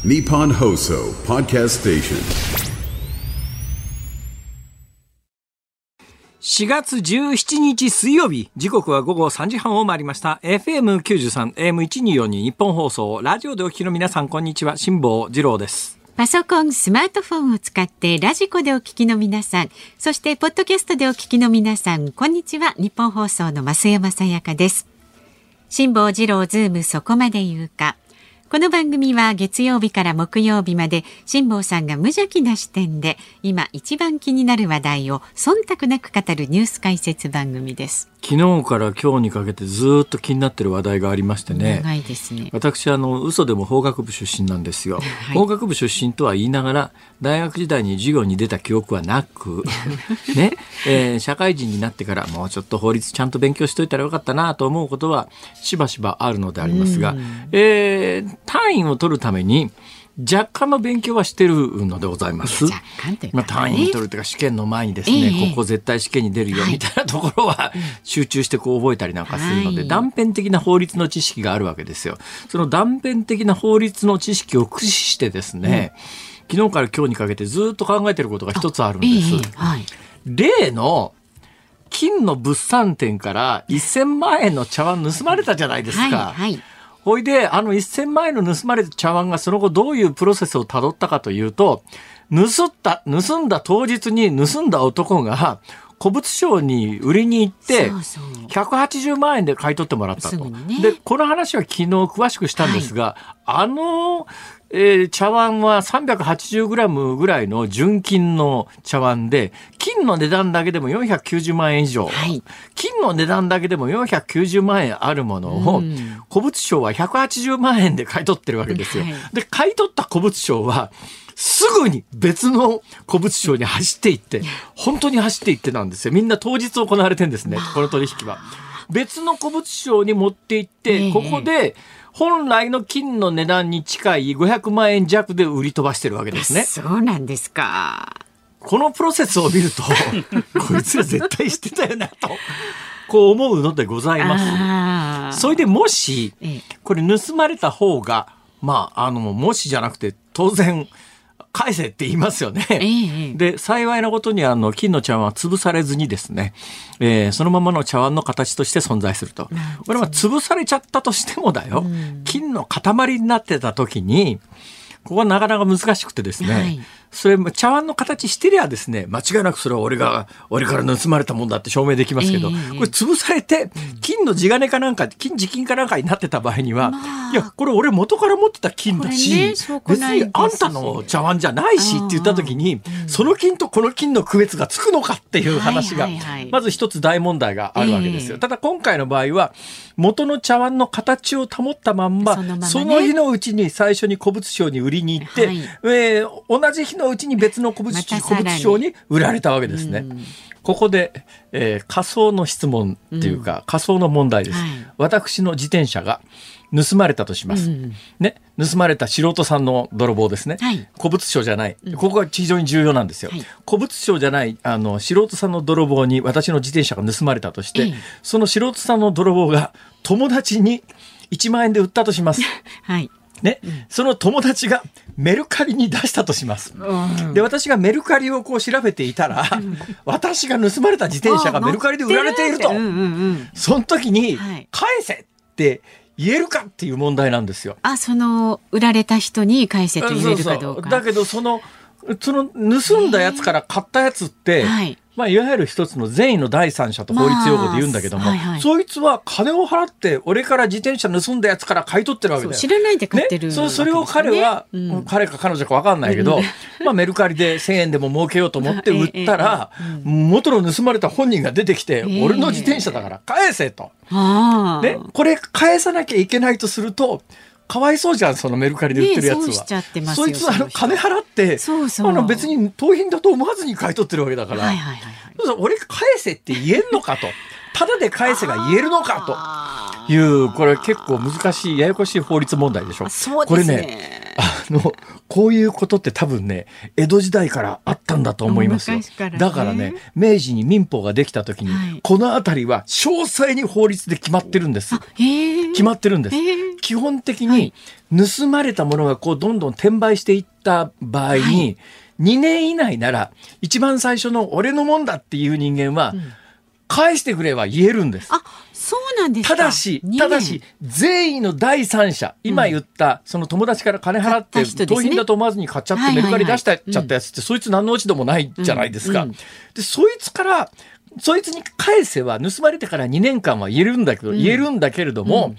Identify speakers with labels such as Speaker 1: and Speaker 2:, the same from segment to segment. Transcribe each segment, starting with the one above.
Speaker 1: Nippon Hoso Podcast Station。
Speaker 2: 4月17日水曜日、時刻は午後3時半を回りました。 FM93 AM1242 日本放送、ラジオでお聞きの皆さん、こんにちは。辛坊治郎です。
Speaker 3: パソコン、スマートフォンを使ってラジコでお聞きの皆さん、そしてポッドキャストでお聞きの皆さん、こんにちは。日本放送の増山さやかです。辛坊治郎ズームそこまで言うか。この番組は月曜日から木曜日まで辛坊さんが無邪気な視点で今一番気になる話題を忖度なく語るニュース解説番組です。
Speaker 2: 昨日から今日にかけてずっと気になっている話題がありましてね。
Speaker 3: 長いですね。
Speaker 2: 私嘘でも法学部出身なんですよ、はい、法学部出身とは言いながら大学時代に授業に出た記憶はなく、ね社会人になってからもうちょっと法律ちゃんと勉強しといたらよかったなと思うことはしばしばあるのでありますが、単位を取るために若干の勉強はしてるのでございます。
Speaker 3: 若干というかね、
Speaker 2: 単位を取るというか試験の前にですね、ここ絶対試験に出るよみたいなところは集中してこう覚えたりなんかするので、断片的な法律の知識があるわけですよ。その断片的な法律の知識を駆使してですね、昨日から今日にかけてずっと考えていることが一つあるんです。例の金の物産展から1000万円の茶碗盗まれたじゃないですか。ほいで1000万円の盗まれた茶碗がその後どういうプロセスをたどったかというと、盗んだ当日に盗んだ男が古物商に売りに行って180万円で買い取ってもらったと。でこの話は昨日詳しくしたんですが、茶碗は 380g ぐらいの純金の茶碗で、金の値段だけでも490万円以上、金の値段だけでも490万円あるものを古物商は180万円で買い取ってるわけですよ。で買い取った古物商はすぐに別の古物商に走っていって、本当に走っていってなんですよ。みんな当日行われてるんですね。この取引は別の古物商に持って行って、ここで本来の金の値段に近い500万円弱で売り飛ばしてるわけですね。
Speaker 3: そうなんですか。
Speaker 2: このプロセスを見るとこいつら絶対してたよなとこう思うのでございます。それでもしこれ盗まれた方がもしじゃなくて当然返せって言いますよね。で幸いなことに金の茶碗は潰されずにですね、そのままの茶碗の形として存在すると。これは潰されちゃったとしてもだよ、金の塊になってた時にここはなかなか難しくてですね、それ茶碗の形してりゃですね、間違いなくそれは俺から盗まれたもんだって証明できますけど、これ潰されて金の地金かなんか金かなんかになってた場合には、いやこれ俺元から持ってた金だし、別にあんたの茶碗じゃないしって言った時に、その金とこの金の区別がつくのかっていう話がまず一つ大問題があるわけですよ。ただ今回の場合は元の茶碗の形を保ったまんま、その日のうちに最初に古物商に売りに行って、同じ日のうちに別の古物商に売られたわけですね。ここで、仮想の質問っていうか、仮想の問題です。私の自転車が盗まれたとします、盗まれた素人さんの泥棒ですね、古物商じゃない、ここが非常に重要なんですよ、古物商じゃない素人さんの泥棒に私の自転車が盗まれたとして、その素人さんの泥棒が友達に1万円で売ったとします、その友達がメルカリに出したとします、で私がメルカリをこう調べていたら、私が盗まれた自転車がメルカリで売られていると、その時に返せって言えるかっていう問題なんですよ。
Speaker 3: その売られた人に返せと言えるかどうか。
Speaker 2: だけどその盗んだやつから買ったやつって、いわゆる一つの善意の第三者と法律用語で言うんだけども、そいつは金を払って俺から自転車盗んだやつから買い取ってるわけだよ。
Speaker 3: 知らないで買ってるわけですよね。
Speaker 2: それを彼は、彼か彼女か分かんないけど、メルカリで1000円でも儲けようと思って売ったら、元の盗まれた本人が出てきて、俺の自転車だから返せと、これ返さなきゃいけないとするとかわいそうじゃん、そのメルカリで売ってるやつは。
Speaker 3: そうしちゃってますよ。
Speaker 2: そいつは金払って別に盗品だと思わずに買い取ってるわけだから、俺返せって言えんのかと、ただで返せが言えるのかという、これ結構難しいややこしい法律問題でしょ。
Speaker 3: そうですね。
Speaker 2: これね、 こういうことって多分ね、江戸時代からあったんだと思いますよ。だからね、明治に民法ができた時に、このあたりは詳細に法律で決まってるんです。決まってるんです。基本的に盗まれたものがこうどんどん転売していった場合に、2年以内なら一番最初の俺のもんだっていう人間は、返してくれは言えるんです。
Speaker 3: そうなんですか。
Speaker 2: ただし善意の第三者、今言ったその友達から金払って盗品だと思わずに買っちゃってメルカリ出しちゃったやつって、そいつ何の落ち度もないじゃないですか。でそいつに返せは盗まれてから2年間は言えるんだけれども、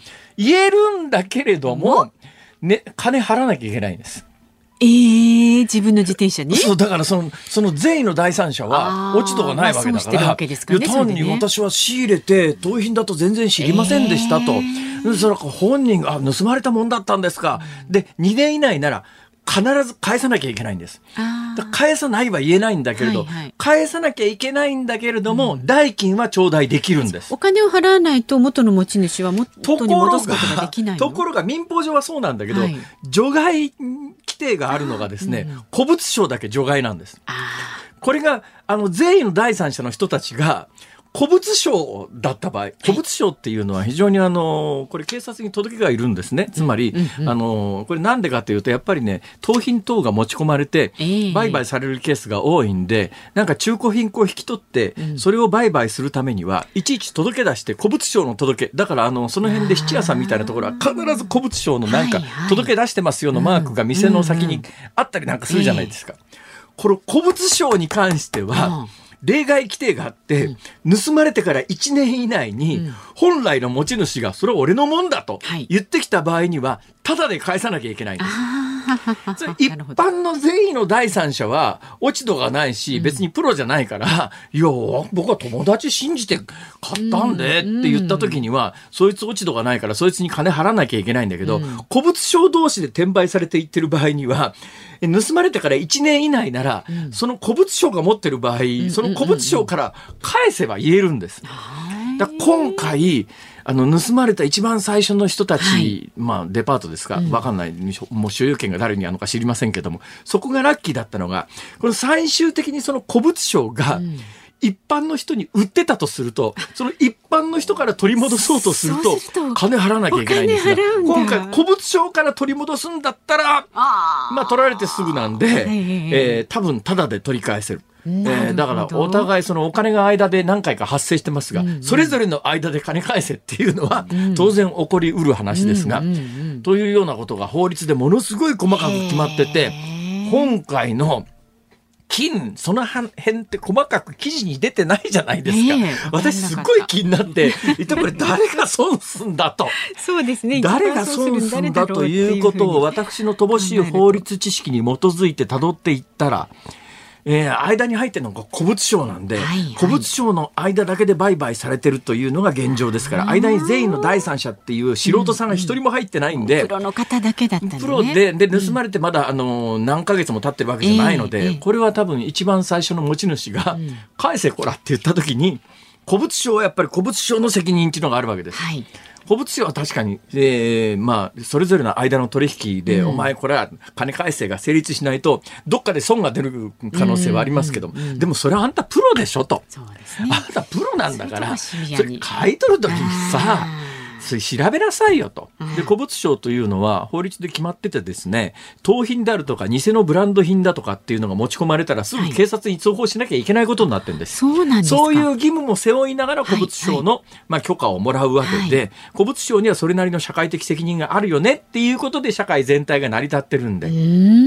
Speaker 2: ね、金払わなきゃいけないんです。
Speaker 3: 自分の自転車に。
Speaker 2: そうだからその善意の第三者は落ち度がないわけだから、単に私は仕入れて盗品だと全然知りませんでしたと、それ本人が盗まれたもんだったんですか、で2年以内なら必ず返さなきゃいけないんです。返さないは言えないんだけれど、返さなきゃいけないんだけれども、代金は頂戴できるんです。
Speaker 3: お金を払わないと元の持ち主は元に戻すことができないの。
Speaker 2: ところが民法上はそうなんだけど、除外規定があるのがですね、古物商だけ除外なんです。これが善意の第三者の人たちが古物商だった場合、古物商っていうのは非常にこれ警察に届けがいるんですね。つまり、これなんでかというと、やっぱりね、盗品等が持ち込まれて、売買されるケースが多いんで、なんか中古品を引き取って、それを売買するためには、いちいち届け出して、古物商の届け、だからその辺で質屋さんみたいなところは必ず古物商のなんか、届け出してますよのマークが店の先にあったりなんかするじゃないですか。これ古物商に関しては、例外規定があって、盗まれてから1年以内に本来の持ち主がそれは俺のもんだと言ってきた場合にはタダで返さなきゃいけないんです。一般の善意の第三者は落ち度がないし、別にプロじゃないから、いや僕は友達信じて買ったんでって言った時には、そいつ落ち度がないからそいつに金払わなきゃいけないんだけど、古物商同士で転売されていってる場合には、盗まれてから1年以内なら、その古物商が持ってる場合、その古物商から返せば言えるんです。だ今回盗まれた一番最初の人たち、デパートですか、分かんない、もう所有権が誰にあるのか知りませんけども、そこがラッキーだったのが、この最終的にその古物商が一般の人に売ってたとすると、その一般の人から取り戻そうとすると金払わなきゃいけないんですが、今回古物商から取り戻すんだったら取られてすぐなんで、多分タダで取り返せる。だからお互いそのお金が間で何回か発生してますが、それぞれの間で金返せっていうのは当然起こりうる話ですが、というようなことが法律でものすごい細かく決まってて、今回の金その辺って細かく記事に出てないじゃないですか。私すっごい気になって一体これ誰が損すんだと
Speaker 3: そうですね、
Speaker 2: 誰が損すんだということを私の乏しい法律知識に基づいて辿っていったら、間に入ってるのが古物商なんで、古物商の間だけで売買されてるというのが現状ですから、間に善意の第三者っていう素人さんが一人も入ってないんで、
Speaker 3: プロの方だけだったんでね。
Speaker 2: プロで盗まれてまだ何ヶ月も経ってるわけじゃないので、これは多分一番最初の持ち主が返せこらって言った時に、古物商はやっぱり古物商の責任っていうのがあるわけです。古物商は確かに、それぞれの間の取引で、お前これは金返せが成立しないとどっかで損が出る可能性はありますけど、でもそれはあんたプロでしょと。そうですね、あんたプロなんだから、それ買い取る時にさ、それ調べなさいよと。で、古物商というのは法律で決まっててですね、盗品であるとか偽のブランド品だとかっていうのが持ち込まれたらすぐ警察に通報しなきゃいけないことになってるんです。
Speaker 3: そうなんですか。
Speaker 2: そういう義務も背負いながら古物商の、許可をもらうわけで、古物商にはそれなりの社会的責任があるよねっていうことで社会全体が成り立ってるんで。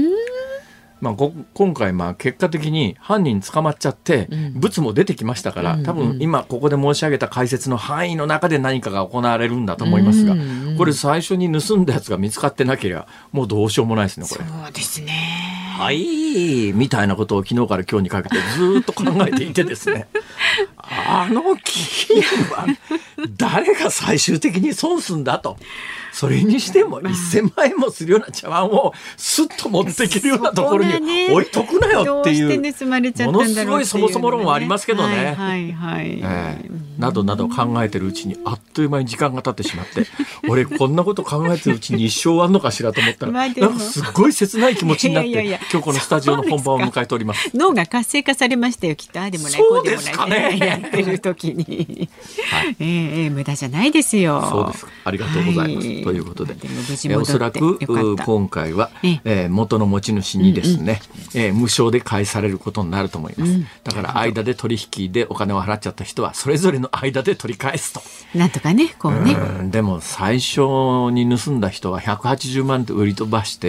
Speaker 2: 今回結果的に犯人捕まっちゃって、物も出てきましたから、多分今ここで申し上げた解説の範囲の中で何かが行われるんだと思いますが、これ最初に盗んだやつが見つかってなければもうどうしようもないですね、これ。
Speaker 3: そうですね、
Speaker 2: みたいなことを昨日から今日にかけてずっと考えていてですね金は誰が最終的に損すんだと。それにしても1000万円もするような茶碗をスッと持ってきるようなところに置いとくなよっていう、ものすごいそもそも論はありますけどね。 などなど考えてるうちにあっという間に時間が経ってしまって俺こんなこと考えてるうちに一生終わんのかしらと思ったらなんかすっごい切ない気持ちになって今日このスタジオの本番を迎えております。
Speaker 3: 脳が活性化されましたよきっと。あでもないこうでもない、
Speaker 2: そうですかね、
Speaker 3: やってる時に、はい無駄じゃないですよ。
Speaker 2: そうですか、ありがとうございます、ということで
Speaker 3: でも無事戻って
Speaker 2: おそらく今回は、元の持ち主にですね、無償で返されることになると思います、だから間で取引でお金を払っちゃった人はそれぞれの間で取り返すと。
Speaker 3: なんとかねこうね
Speaker 2: でも最初に盗んだ人は180万って売り飛ばして、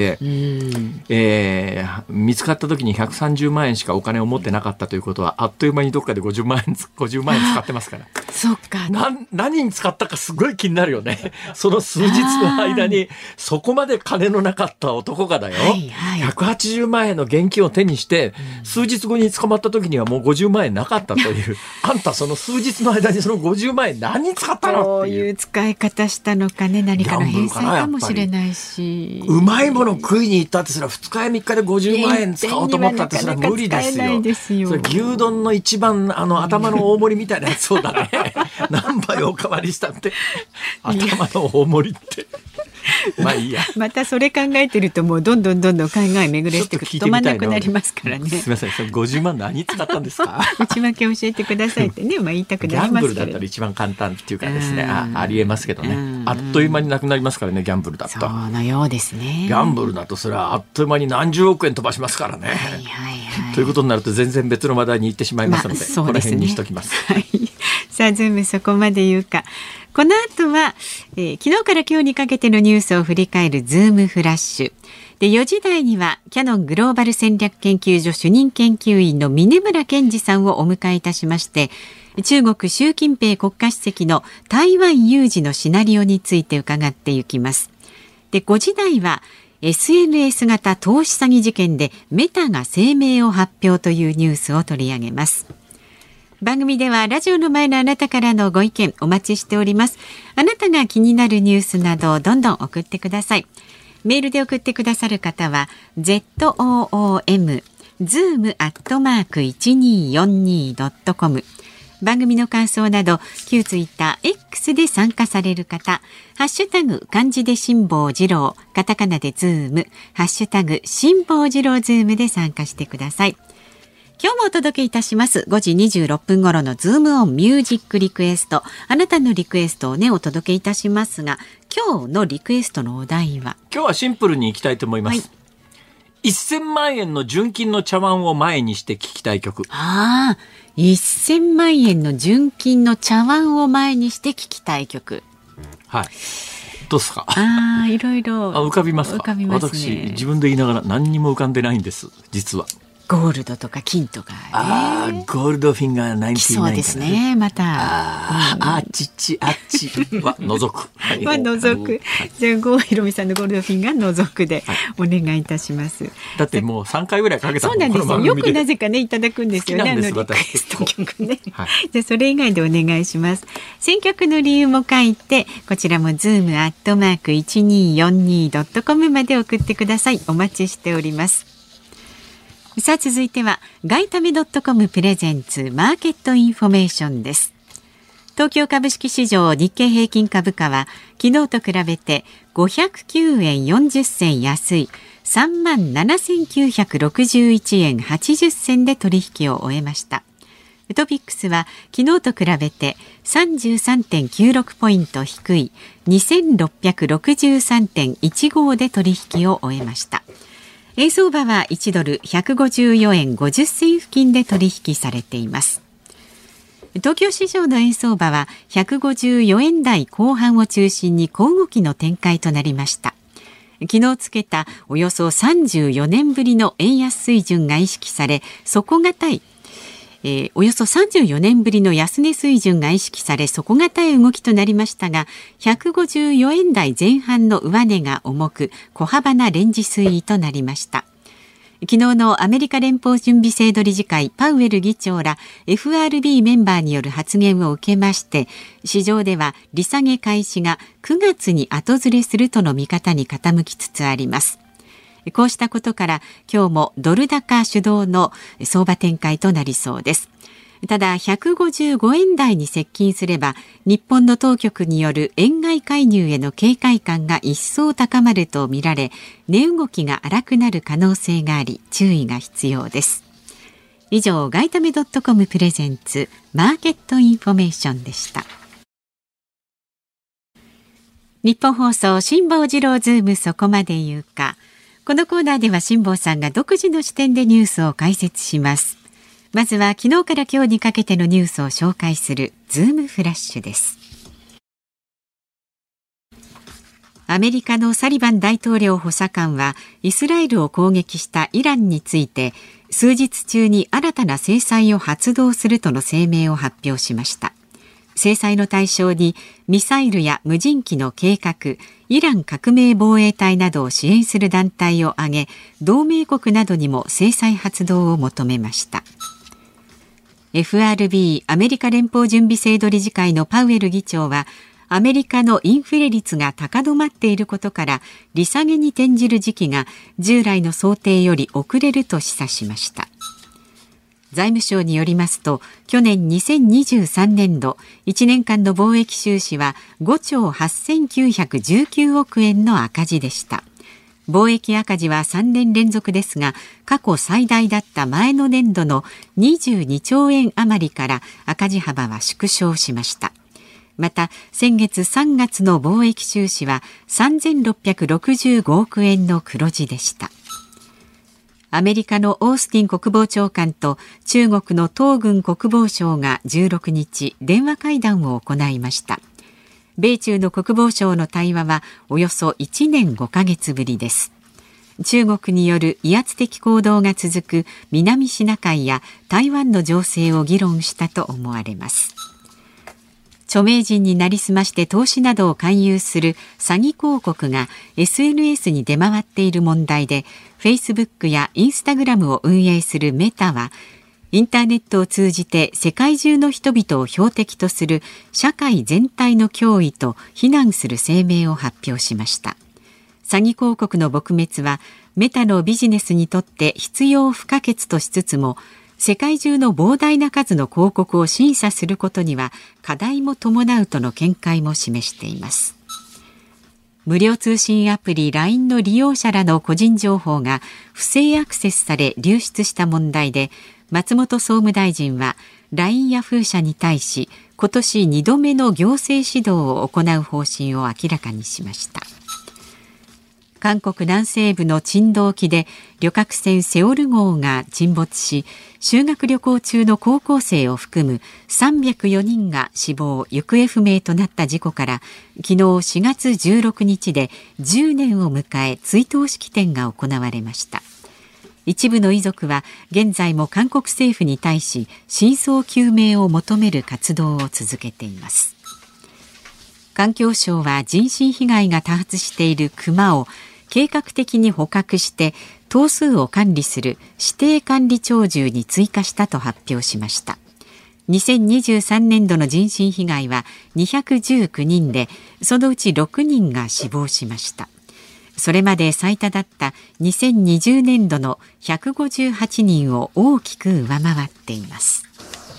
Speaker 2: 見つかった時に130万円しかお金を持ってなかったということはあっという間にどっかで50万円使ってますから
Speaker 3: そっか
Speaker 2: 何に使ったかすごい気になるよねその数日の間にそこまで金のなかった男がだよ、180万円の現金を手にして、数日後に捕まった時にはもう50万円なかったというあんたその数日の間にその50万円何に使ったの
Speaker 3: どういう使い方したのかね。何かの返済かもしれないし、
Speaker 2: うまいもの食いに行ったってすら2日や3日で50万円使おうと思ったってすら無理ですよ。それ牛丼の一番頭の大盛りみたいなやつそうだね何杯おかわりしたって頭の大盛りってまあいいや
Speaker 3: またそれ考えてるともうどんどん考え巡らしていくと止まんなくなりますからね。
Speaker 2: すみません、それ50万何使ったんですか
Speaker 3: 内訳教えてくださいってね、言いたくなりますけど、
Speaker 2: ギャンブルだったら一番簡単っていうかですね、ありえますけどね、あっという間になくなりますからね、ギャンブルだと。
Speaker 3: そうのようですね。
Speaker 2: ギャンブルだとそれはあっという間に何十億円飛ばしますからね、ということになると全然別の話題に行ってしまいますので、この辺にしときます、
Speaker 3: さあズームそこまで言うか。この後は、昨日から今日にかけてのニュースを振り返るズームフラッシュで、4時台にはキヤノングローバル戦略研究所主任研究員の峯村健二さんをお迎えいたしまして、中国習近平国家主席の台湾有事のシナリオについて伺っていきます。で、5時台は SNS 型投資詐欺事件でメタが声明を発表というニュースを取り上げます。番組ではラジオの前のあなたからのご意見お待ちしております。あなたが気になるニュースなどどんどん送ってください。メールで送ってくださる方は zoom@1242.com、 番組の感想など旧ツイッター X で参加される方、ハッシュタグ漢字で辛坊治郎、カタカナでズーム、ハッシュタグ辛坊治郎ズームで参加してください。今日もお届けいたします5時26分頃のズームオンミュージックリクエスト。あなたのリクエストをねお届けいたしますが、今日のリクエストのお題は、
Speaker 2: 今日はシンプルにいきたいと思います、1000万円の純金の茶碗を前にして聞きたい曲。
Speaker 3: 1000万円の純金の茶碗を前にして聞きたい曲。
Speaker 2: どうですか。
Speaker 3: いろいろ
Speaker 2: 浮かびますか。
Speaker 3: 浮かびますね。
Speaker 2: 私自分で言いながら何にも浮かんでないんです、実は。
Speaker 3: ゴールドとか金とか、
Speaker 2: ゴールドフィンガー99。
Speaker 3: そうですね。また
Speaker 2: あっちは除く
Speaker 3: 除く。じゃあ郷ひろみさんのゴールドフィンガー除くでお願いいたします。
Speaker 2: だってもう3回ぐらいかけたもん。
Speaker 3: そうなんですよ。よくなぜかねいただくんですよね。
Speaker 2: リ
Speaker 3: クエスト曲ね。じゃあそれ以外でお願いします。選曲の理由も書いて、こちらもzoom@1242.com まで送ってください。お待ちしております。さあ続いては外為.comプレゼンツマーケットインフォメーションです。東京株式市場日経平均株価は昨日と比べて509円40銭安い 37,961 円80銭で取引を終えました。トピックスは昨日と比べて 33.96 ポイント低い 2663.15 で取引を終えました。円相場は1ドル154円50銭付近で取引されています。東京市場の円相場は154円台後半を中心に小動きの展開となりました。昨日つけたおよそ34年ぶりの円安水準が意識され、底堅いおよそ34年ぶりの安値水準が意識され底堅い動きとなりましたが、154円台前半の上値が重く小幅なレンジ推移となりました。昨日のアメリカ連邦準備制度理事会パウエル議長ら FRB メンバーによる発言を受けまして、市場では利下げ開始が9月に後ずれするとの見方に傾きつつあります。こうしたことから今日もドル高主導の相場展開となりそうです。 ただ155円台に接近すれば日本の当局による円買い介入への警戒感が一層高まるとみられ、値動きが荒くなる可能性があり注意が必要です。以上、外為.comプレゼンツマーケットインフォメーションでした。日本放送辛坊治郎ズームそこまで言うか。このコーナーでは辛坊さんが独自の視点でニュースを解説します。まずは昨日から今日にかけてのニュースを紹介するズームフラッシュです。アメリカのサリバン大統領補佐官はイスラエルを攻撃したイランについて数日中に新たな制裁を発動するとの声明を発表しました。制裁の対象にミサイルや無人機の計画、イラン革命防衛隊などを支援する団体を挙げ、同盟国などにも制裁発動を求めました。FRB アメリカ連邦準備制度理事会のパウエル議長は、アメリカのインフレ率が高止まっていることから利下げに転じる時期が従来の想定より遅れると示唆しました。財務省によりますと、去年2023年度1年間の貿易収支は5兆8919億円の赤字でした。貿易赤字は3年連続ですが、過去最大だった前の年度の22兆円余りから赤字幅は縮小しました。また先月3月の貿易収支は3665億円の黒字でした。アメリカのオースティン国防長官と中国の東軍国防相が16日電話会談を行いました。米中の国防相の対話はおよそ1年5ヶ月ぶりです。中国による威圧的行動が続く南シナ海や台湾の情勢を議論したと思われます。著名人になりすまして投資などを勧誘する詐欺広告が SNS に出回っている問題で、Facebook や Instagram を運営するメタは、インターネットを通じて世界中の人々を標的とする社会全体の脅威と非難する声明を発表しました。詐欺広告の撲滅はメタのビジネスにとって必要不可欠としつつも、世界中の膨大な数の広告を審査することには課題も伴うとの見解も示しています。無料通信アプリ LINE の利用者らの個人情報が不正アクセスされ流出した問題で、松本総務大臣は LINE ヤフー社に対し今年2度目の行政指導を行う方針を明らかにしました。韓国南西部の珍島沖で旅客船セオル号が沈没し、修学旅行中の高校生を含む304人が死亡・行方不明となった事故から昨日4月16日で10年を迎え追悼式典が行われました。一部の遺族は現在も韓国政府に対し真相究明を求める活動を続けています。環境省は人身被害が多発しているクマを計画的に捕獲して頭数を管理する指定管理鳥獣に追加したと発表しました。2023年度の人身被害は219人で、そのうち6人が死亡しました。それまで最多だった2020年度の158人を大きく上回っています。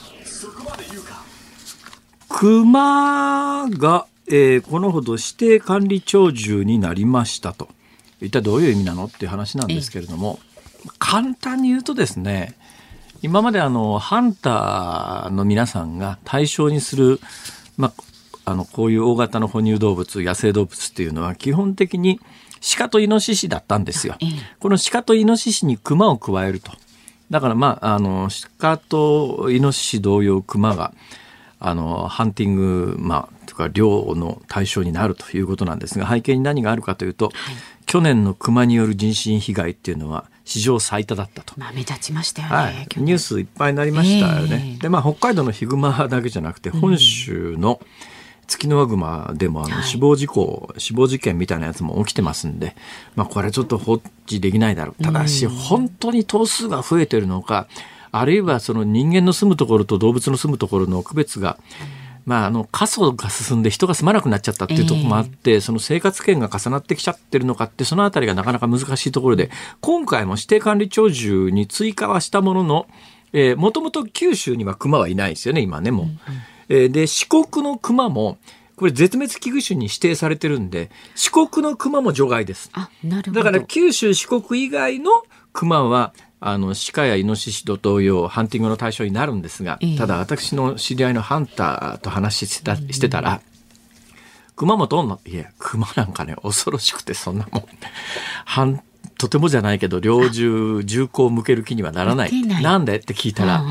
Speaker 2: クマが、このほど指定管理鳥獣になりましたと。一体どういう意味なのっていう話なんですけれども、簡単に言うとですね、今までハンターの皆さんが対象にする、こういう大型の哺乳動物、野生動物っていうのは基本的に鹿とイノシシだったんですよ。この鹿とイノシシにクマを加えると。だから鹿とイノシシ同様クマがハンティング、とか猟の対象になるということなんですが、背景に何があるかというと、去年のクマによる人身被害っていうのは史上最多だったと。
Speaker 3: 目立ちましたよね。
Speaker 2: ニュースいっぱいになりましたよね。で、北海道のヒグマだけじゃなくて、本州のツキノワグマでも死亡事件みたいなやつも起きてますんで、これちょっと放置できないだろう。ただし、本当に頭数が増えてるのか、あるいはその人間の住むところと動物の住むところの区別が、過疎が進んで人が住まなくなっちゃったっていうところもあって、その生活圏が重なってきちゃってるのかって、そのあたりがなかなか難しいところで、今回も指定管理鳥獣に追加はしたものの、 もともと九州には熊はいないですよね今ねもう、で四国の熊もこれ絶滅危惧種に指定されてるんで四国の熊も除外です。
Speaker 3: なるほど。
Speaker 2: だから九州四国以外の熊は鹿やイノシシと同様ハンティングの対象になるんですが、ただ私の知り合いのハンターと話してたら、熊もどんないや熊なんかね恐ろしくてそんなもんとてもじゃないけど猟銃口を向ける気にはならない。なんでって聞いたら、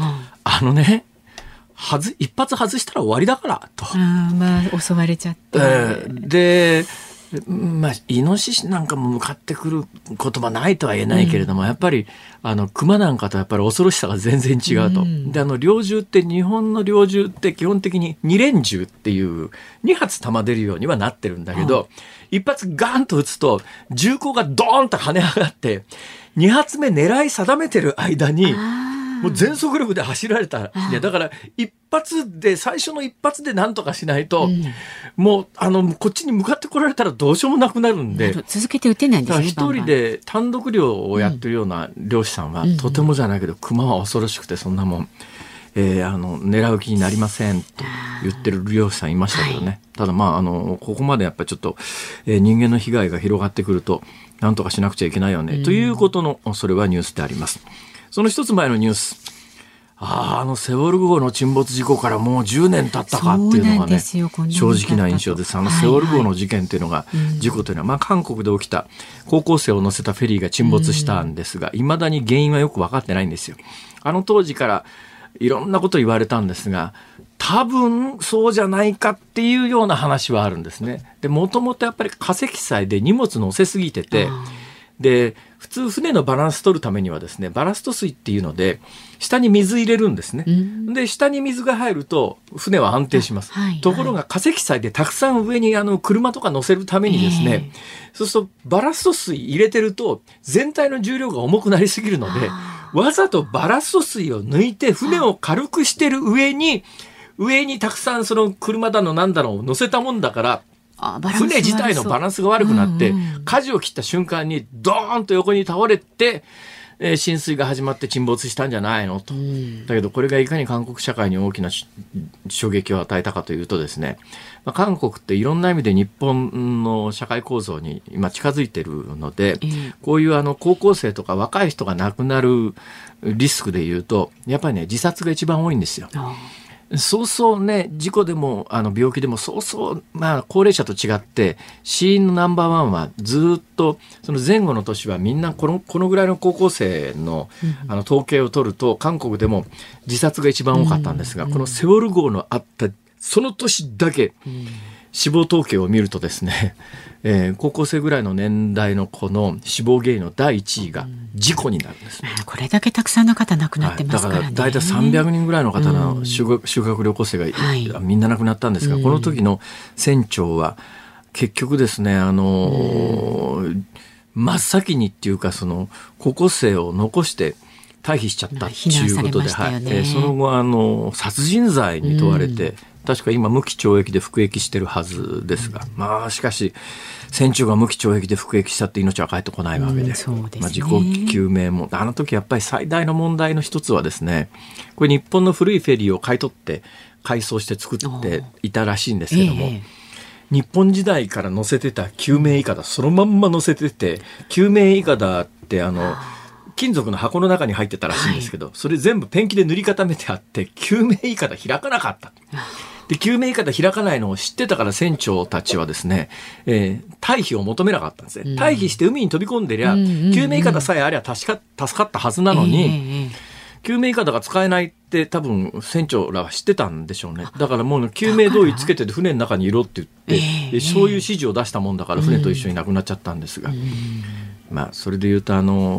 Speaker 2: 一発外したら終わりだからと。
Speaker 3: 襲われちゃって、
Speaker 2: でイノシシなんかも向かってくることはないとは言えないけれども、やっぱり熊なんかとやっぱり恐ろしさが全然違うと。で猟銃って日本の猟銃って基本的に2連銃っていう2発弾出るようにはなってるんだけど、一発ガーンと撃つと銃口がドーンと跳ね上がって2発目狙い定めてる間にもう全速力で走られた。いやだから最初の一発で何とかしないと、もうこっちに向かってこられたらどうしようもなくなるんで、
Speaker 3: 続けて撃てないんですね。
Speaker 2: 一人で単独猟をやってるような猟師さんは、とてもじゃないけど熊は恐ろしくてそんなもん、狙う気になりませんと言ってる猟師さんいましたけどね、ただここまでやっぱりちょっと、人間の被害が広がってくると何とかしなくちゃいけないよね、ということのそれはニュースであります。その一つ前のニュース、セウォル号の沈没事故からもう10年経ったかっていうのがね、正直な印象です。セウォル号の事件っていうのが、事故というのは、韓国で起きた高校生を乗せたフェリーが沈没したんですが、未だに原因はよく分かってないんですよ。当時からいろんなこと言われたんですが、多分そうじゃないかっていうような話はあるんですね。で、もともとやっぱり化石採で荷物乗せすぎてて、で普通船のバランス取るためにはですね、バラスト水っていうので下に水入れるんですね。で下に水が入ると船は安定します。ところが化石採でたくさん上に車とか乗せるためにですね、そうするとバラスト水入れてると全体の重量が重くなりすぎるので、わざとバラスト水を抜いて船を軽くしてる上にたくさんその車だのなんだのを乗せたもんだから、船自体のバランスが悪くなって、舵を切った瞬間にドーンと横に倒れて、浸水が始まって沈没したんじゃないのと。だけどこれがいかに韓国社会に大きな衝撃を与えたかというとですね、韓国っていろんな意味で日本の社会構造に今近づいているので、こういう高校生とか若い人が亡くなるリスクでいうとやっぱりね、自殺が一番多いんですよ。そうそうね、事故でも病気でもそうそう高齢者と違って死因のナンバーワンはずっとその前後の年はみんなこのぐらいの高校生の統計を取ると韓国でも自殺が一番多かったんですが、このセウォル号のあったその年だけ死亡統計を見るとですね、高校生ぐらいの年代の子の死亡原因の第1位が事故になるんです、
Speaker 3: これだけたくさんの方亡くなってますからね。
Speaker 2: だから大体300人ぐらいの方の修学旅行生が、みんな亡くなったんですが、この時の船長は結局ですね、真っ先にっていうかその高校生を残して退避しちゃったっていうことで、その後殺人罪に問われて、確か今無期懲役で服役してるはずですが、しかし船長が無期懲役で服役したって命は返ってこないわけで、事故究明もあの時やっぱり最大の問題の一つはですね、これ日本の古いフェリーを買い取って改装して作っていたらしいんですけども、日本時代から乗せてた救命いかだそのまんま乗せてて、救命いかだって金属の箱の中に入ってたらしいんですけど、それ全部ペンキで塗り固めてあって救命いかだ開かなかった。で救命いかだ開かないのを知ってたから船長たちはですね、退避を求めなかったんですね。退避して海に飛び込んでりゃ、救命いかださえありゃ助かったはずなのに、救命いかだが使えないって多分船長らは知ってたんでしょうね。だからもう救命胴衣つけてて船の中にいろって言って、そういう指示を出したもんだから船と一緒に亡くなっちゃったんですが、それで言うと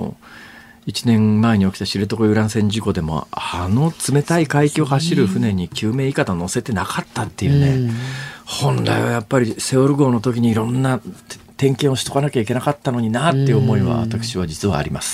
Speaker 2: 1年前に起きた知床遊覧船事故でも冷たい海域を走る船に救命いかだ乗せてなかったっていうね、本来はやっぱりセウォル号の時にいろんな点検をしとかなきゃいけなかったのになっていう思いは私は実はあります。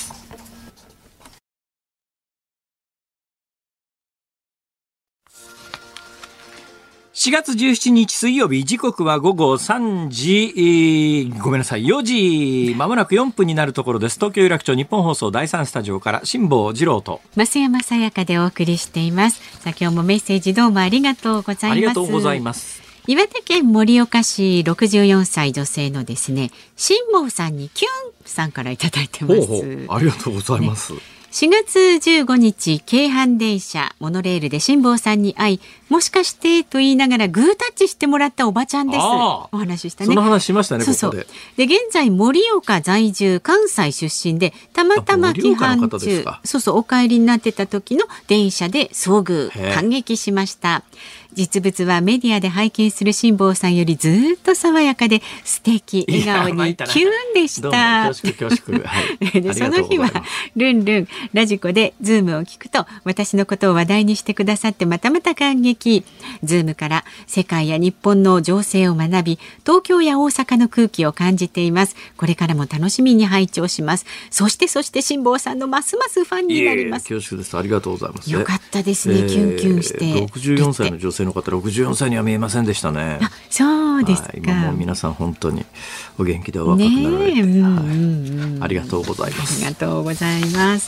Speaker 2: 7月17日水曜日、時刻は午後3時、4時まもなく4分になるところです。東京有楽町日本放送第3スタジオから辛坊治郎と
Speaker 3: 増山さやかでお送りしています。さあ、今日もメッセージどうもありがとうございます。
Speaker 2: ありがとうございます。
Speaker 3: 岩手県盛岡市64歳女性のですね、辛坊さんにキュンさんからいただいてます。
Speaker 2: ありがとうございます。
Speaker 3: 4月15日、京阪電車モノレールで辛坊さんに会い、もしかしてと言いながらグータッチしてもらったおばちゃんです。お話ししたね。
Speaker 2: その話しましたね。
Speaker 3: そうそう。
Speaker 2: ここ
Speaker 3: で現在盛岡在住、関西出身で、たまたま京阪中、お帰りになってた時の電車で遭遇、感激しました。実物はメディアで拝見する辛坊さんよりずっと爽やかで素敵、笑顔にキュンでした。
Speaker 2: 恐縮
Speaker 3: でその日はルンルンラジコでズームを聞くと、私のことを話題にしてくださってまたまた感激。ズームから世界や日本の情勢を学び、東京や大阪の空気を感じています。これからも楽しみに拝聴します。そして辛坊さんのますますファンになります。
Speaker 2: 恐縮です。ありがとうございます。
Speaker 3: よかったですね。キュンキュンして
Speaker 2: 64歳の女性の方、64歳には見えませんでしたね。
Speaker 3: あ、そうですか。
Speaker 2: 今もう皆さん本当にお元気でお若くなられて、ありがとうございます。
Speaker 3: ありがとうございます。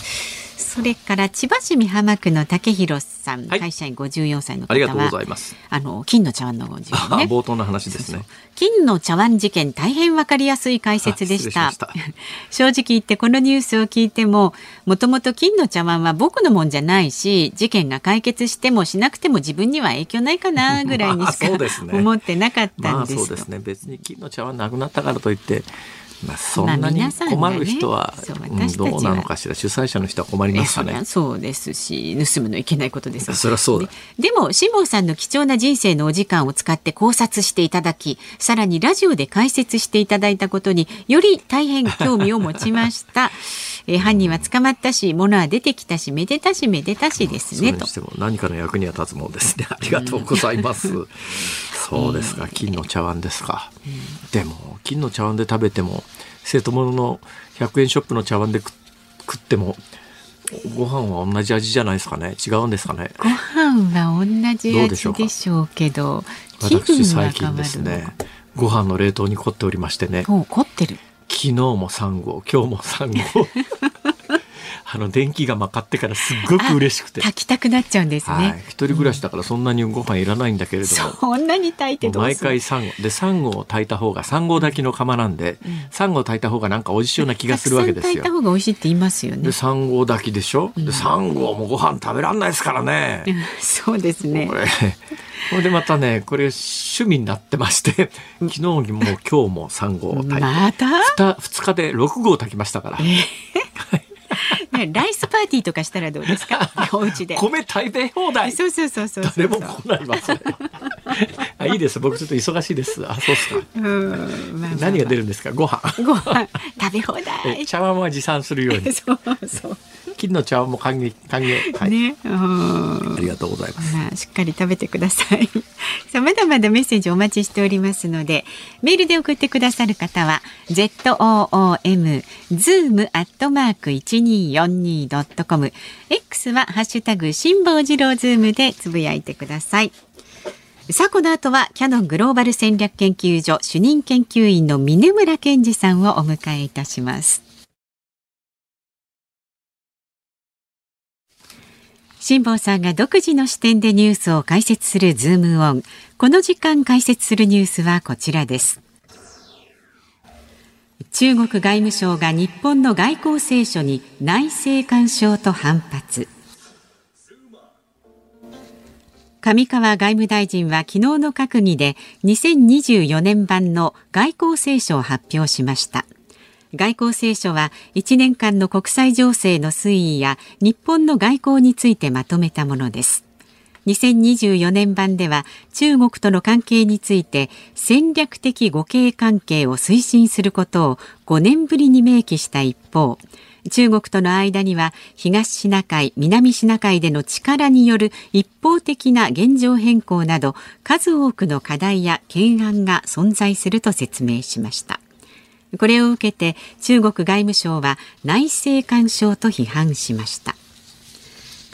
Speaker 3: それから千葉市美浜区の竹広さん、会社員54歳の方は、
Speaker 2: ありがとうございます。
Speaker 3: 金の茶碗の事件ね。
Speaker 2: 冒頭の話ですね。
Speaker 3: 金の茶碗事件、大変わかりやすい解説でした。正直言ってこのニュースを聞いても、もともと金の茶碗は僕のもんじゃないし、事件が解決してもしなくても自分には影響ないかなぐらいにしか思ってなかったんです。
Speaker 2: そうですね。別に金の茶碗なくなったからといってそんなに困る人は、どうなのかしら。主催者の人は困りますかね。
Speaker 3: そうですし、盗むのいけないことです。
Speaker 2: そりゃそうだ。
Speaker 3: でも辛坊さんの貴重な人生のお時間を使って考察していただき、さらにラジオで解説していただいたことにより大変興味を持ちました犯人は捕まったし、物は出てきたし、めでたしですね。
Speaker 2: それにしても何かの役には立つものですね。ありがとうございます。そうですか。金の茶碗ですか。でも金の茶碗で食べても、生徒物の100円ショップの茶碗で食ってもご飯は同じ味じゃないですかね。違うんですかね。
Speaker 3: ご飯は同じ味でしょうけど、
Speaker 2: 私最近ですね、ご飯の冷凍に凝っておりましてね。
Speaker 3: 凝ってる。
Speaker 2: 昨日も3合、今日も3合電気がまかってからすっごく嬉しくて
Speaker 3: 炊きたくなっちゃうんですね。
Speaker 2: 一人暮らしだからそんなにご飯いらないんだけれども、
Speaker 3: そんなに炊いてどうする。
Speaker 2: 毎回3合で、3合炊いた方が、3合炊きの釜なんで、3合炊いた方がなんか美味しいような気がするわけですよ。
Speaker 3: たくさん炊いた方が美味しいって言いますよね。
Speaker 2: で3合炊きでしょ、で3合もご飯食べらんないですからね。
Speaker 3: そうですね。
Speaker 2: これでまたね、これ趣味になってまして、昨日も今日も3合炊いて、
Speaker 3: また
Speaker 2: 2日で6合炊きましたから、
Speaker 3: ライスパーティーとかしたらどうですか。お家で
Speaker 2: 米食べ放題。
Speaker 3: そう
Speaker 2: 誰も来ないわそれいいです。僕ちょっと忙しいです。そうですか。何が出るんですか。ご飯
Speaker 3: 食べ放題。
Speaker 2: 茶碗は持参するように。そう金の茶碗も歓迎、ね、ありがとうございます。
Speaker 3: しっかり食べてください。さあ、まだまだメッセージお待ちしておりますので、メールで送ってくださる方は zoom@1242.com、 X はハッシュタグ辛坊治郎ズームでつぶやいてください。さあ、この後はキヤノングローバル戦略研究所主任研究員の峯村健二さんをお迎えいたします。辛坊さんが独自の視点でニュースを解説するズームオン。この時間解説するニュースはこちらです。中国外務省が日本の外交青書に内政干渉と反発。上川外務大臣は昨日の閣議で2024年版の外交青書を発表しました。外交青書は1年間の国際情勢の推移や日本の外交についてまとめたものです。2024年版では中国との関係について戦略的互恵関係を推進することを5年ぶりに明記した一方、中国との間には東シナ海、南シナ海での力による一方的な現状変更など数多くの課題や懸案が存在すると説明しました。これを受けて中国外務省は内政干渉と批判しました。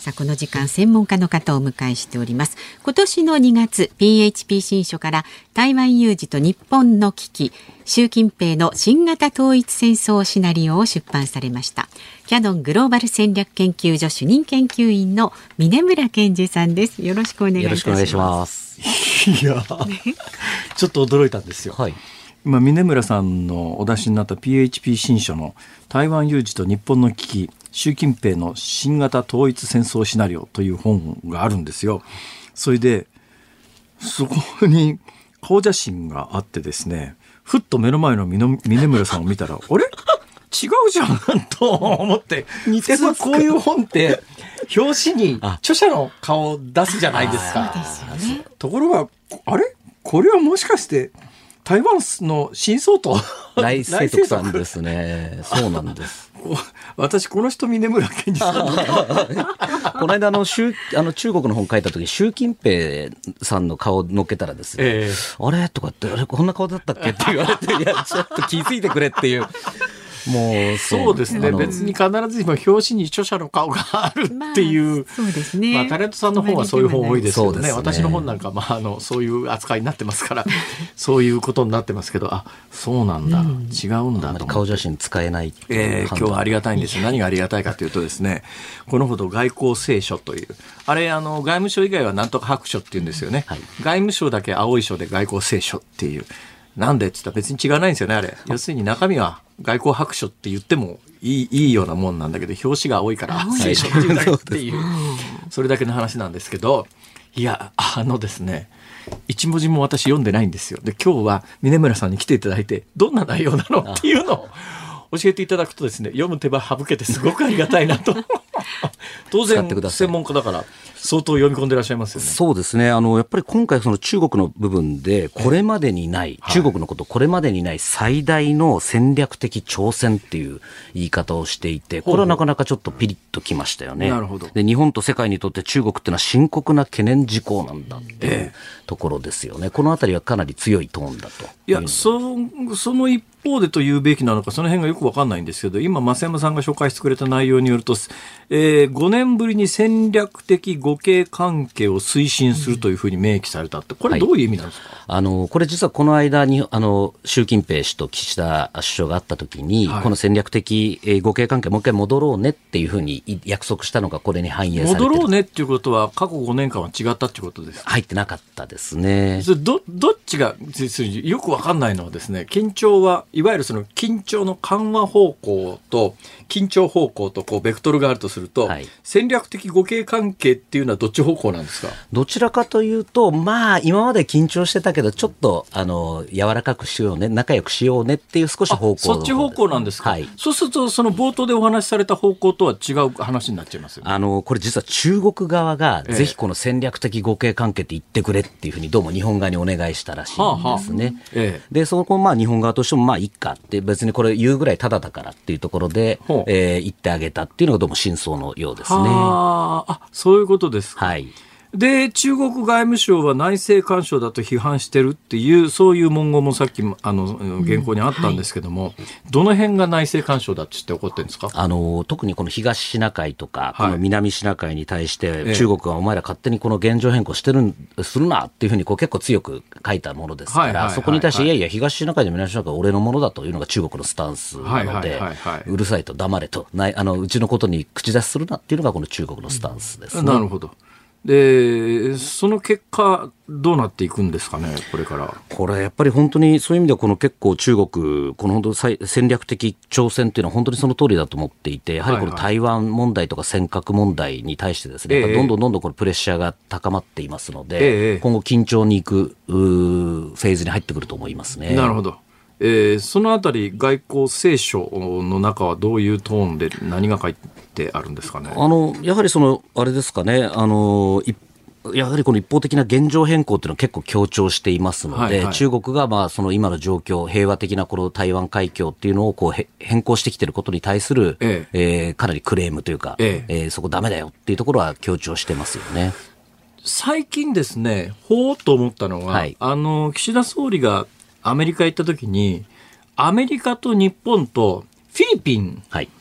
Speaker 3: さあこの時間専門家の方をお迎えしております。今年の2月 PHP 新書から台湾有事と日本の危機、習近平の新型統一戦争シナリオを出版されました。キヤノングローバル戦略研究所主任研究員の峯村健二さんです。よろしくお願いいたします。
Speaker 4: よろしくお願いします。
Speaker 2: いやちょっと驚いたんですよ、はい、今峯村さんのお出しになった PHP 新書の台湾有事と日本の危機、習近平の新型統一戦争シナリオという本があるんですよ。それでそこに顔写真があってですね、ふっと目の前の峯村さんを見たらあれ違うじゃんと思って、普通こういう本って表紙に著者の顔を出すじゃないですか。そうですよね。ところがあれこれはもしかして台湾の新総統
Speaker 4: 来清徳さんですね。そうなんです。
Speaker 2: 私この人峯村健二さん
Speaker 4: この間中国の本書いた時、習近平さんの顔を乗っけたらですね、あれとかってあれこんな顔だったっけって言われて、いやちょっと気づいてくれっていう。もう
Speaker 2: そうですね、別に必ずしも表紙に著者の顔があるっていう、
Speaker 3: そうですね、
Speaker 2: タレントさんの本はそういう本多いですけどね。私の本なんか、そういう扱いになってますからそういうことになってますけど、あ、そうなんだ、違うんだと。
Speaker 4: 顔写真使えない、
Speaker 2: 今日はありがたいんですよ。何がありがたいかというとですね、このほど外交青書というあれ外務省以外はなんとか白書っていうんですよね、はい、外務省だけ青い書で外交青書っていう。なんでって言ったら別に違わないんですよね、あれ。要するに中身は外交白書って言ってもいいようなもんなんだけど、表紙が青いから青書っていうだけっていう、それだけの話なんですけど、いやですね、一文字も私読んでないんですよ。で今日は峯村さんに来ていただいて、どんな内容なのっていうのを教えていただくとですね、読む手間省けてすごくありがたいなと当然専門家だから相当読み込んでらっしゃいますよね。
Speaker 4: そうですね。やっぱり今回その中国の部分でこれまでにない、中国のことこれまでにない最大の戦略的挑戦っていう言い方をしていて、これはなかなかちょっとピリッときましたよね。
Speaker 2: なるほど。
Speaker 4: で日本と世界にとって中国っていうのは深刻な懸念事項なんだっていうところですよね。このあたりはかなり強いトーンだと。
Speaker 2: いや、その一方でと言うべきなのか、その辺がよく分かんないんですけど、今増山さんが紹介してくれた内容によると、5年ぶりに戦略的互恵関係を推進するというふうに明記されたって、これどういう意味なんですか？
Speaker 4: はい、これ実はこの間に習近平氏と岸田首相が会った時に、はい、この戦略的互恵関係もう一回戻ろうねっていうふうに約束したのがこれに反映されてる。
Speaker 2: 戻ろうねっていうことは過去5年間は違ったっていうことですか？
Speaker 4: 入ってなかったですね。
Speaker 2: それどっちがよく分かんないのはですね、緊張はいわゆるその緊張の緩和方向と緊張方向とこうベクトルがあるとすると、はい、戦略的互恵関係っていうのはどっち方向なんですか？
Speaker 4: どちらかというと、今まで緊張してたけどちょっと柔らかくしようね、仲良くしようねっていう少し方向。
Speaker 2: そっち方向なんですか？はい、そうするとその冒頭でお話しされた方向とは違う話になっちゃいますよね。
Speaker 4: これ実は中国側がぜひこの戦略的互恵関係って言ってくれっていうふうにどうも日本側にお願いしたらしいんですね。でそこ日本側としてもいいかって別にこれ言うぐらいタダだからっていうところで、言ってあげたっていうのがどうも真相のようですね。
Speaker 2: そういうことですか。
Speaker 4: はい。
Speaker 2: で中国外務省は内政干渉だと批判してるっていうそういう文言もさっき原稿にあったんですけども、どの辺が内政干渉だって言って怒ってるんですか？
Speaker 4: 特にこの東シナ海とか、この南シナ海に対して中国はお前ら勝手にこの現状変更するなっていうふうに結構強く書いたものですから、そこに対していや東シナ海で南シナ海は俺のものだというのが中国のスタンスなので、うるさいと黙れとうちのことに口出しするなっていうのがこの中国のスタンスですね。
Speaker 2: なるほど。でその結果どうなっていくんですかね、これから。
Speaker 4: これやっぱり本当にそういう意味ではこの結構中国この本当戦略的挑戦というのは本当にその通りだと思っていて、やはりこの台湾問題とか尖閣問題に対してですね、どんどんこのプレッシャーが高まっていますので、今後緊張に行くフェーズに入ってくると思いますね。
Speaker 2: なるほど。そのあたり外交青書の中はどういうトーンで何が書いてあるんですかね。
Speaker 4: やはりあれですかね、やはりこの一方的な現状変更というのは結構強調していますので、中国がその今の状況、平和的なこの台湾海峡っていうのを変更してきていることに対する、かなりクレームというか、そこダメだよっていうところは強調してますよね。
Speaker 2: 最近ですね、ほーっと思ったのは、岸田総理がアメリカ行った時にアメリカと日本とフィリピン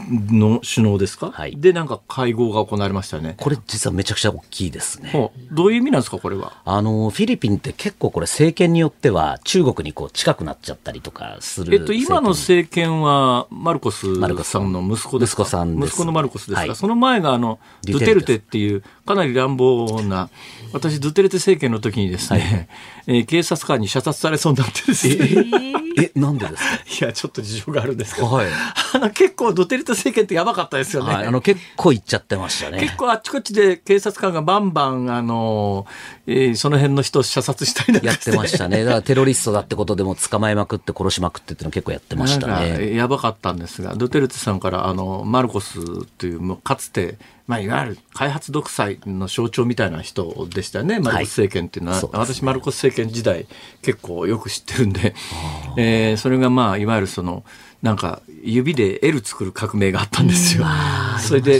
Speaker 2: の首脳ですか、
Speaker 4: はい、
Speaker 2: でなんか会合が行われましたね。
Speaker 4: これ実はめちゃくちゃ大きいですね。
Speaker 2: どういう意味なんですかこれは。
Speaker 4: フィリピンって結構これ政権によっては中国にこう近くなっちゃったりとかする、
Speaker 2: 今の政権はマルコスさんの息子ですか。
Speaker 4: 息子
Speaker 2: のマルコスですか、
Speaker 4: はい、
Speaker 2: その前がドゥテルテっていうかなり乱暴な、私ドゥテルテ政権の時にですね、はい、警察官に射殺されそうになってですね
Speaker 4: なんでですか。
Speaker 2: いやちょっと事情があるんですけど、
Speaker 4: はい、
Speaker 2: 結構ドゥテルテ政権ってやばかったですよね、
Speaker 4: はい、結構行っちゃってましたね。
Speaker 2: 結構あっちこっちで警察官がバンバンその辺の人を射殺したりなんかして
Speaker 4: やってましたね。だからテロリストだってことでも捕まえまくって殺しまくってっていうの結構やってましたね。
Speaker 2: やばかったんですが、ドゥテルテさんからマルコスというかつて、いわゆる開発独裁の象徴みたいな人でしたよね、マルコス政権っていうのは、はい、私マルコス政権時代結構よく知ってるんで、それがいわゆるなんか指で L 作る革命があったんですよ。それで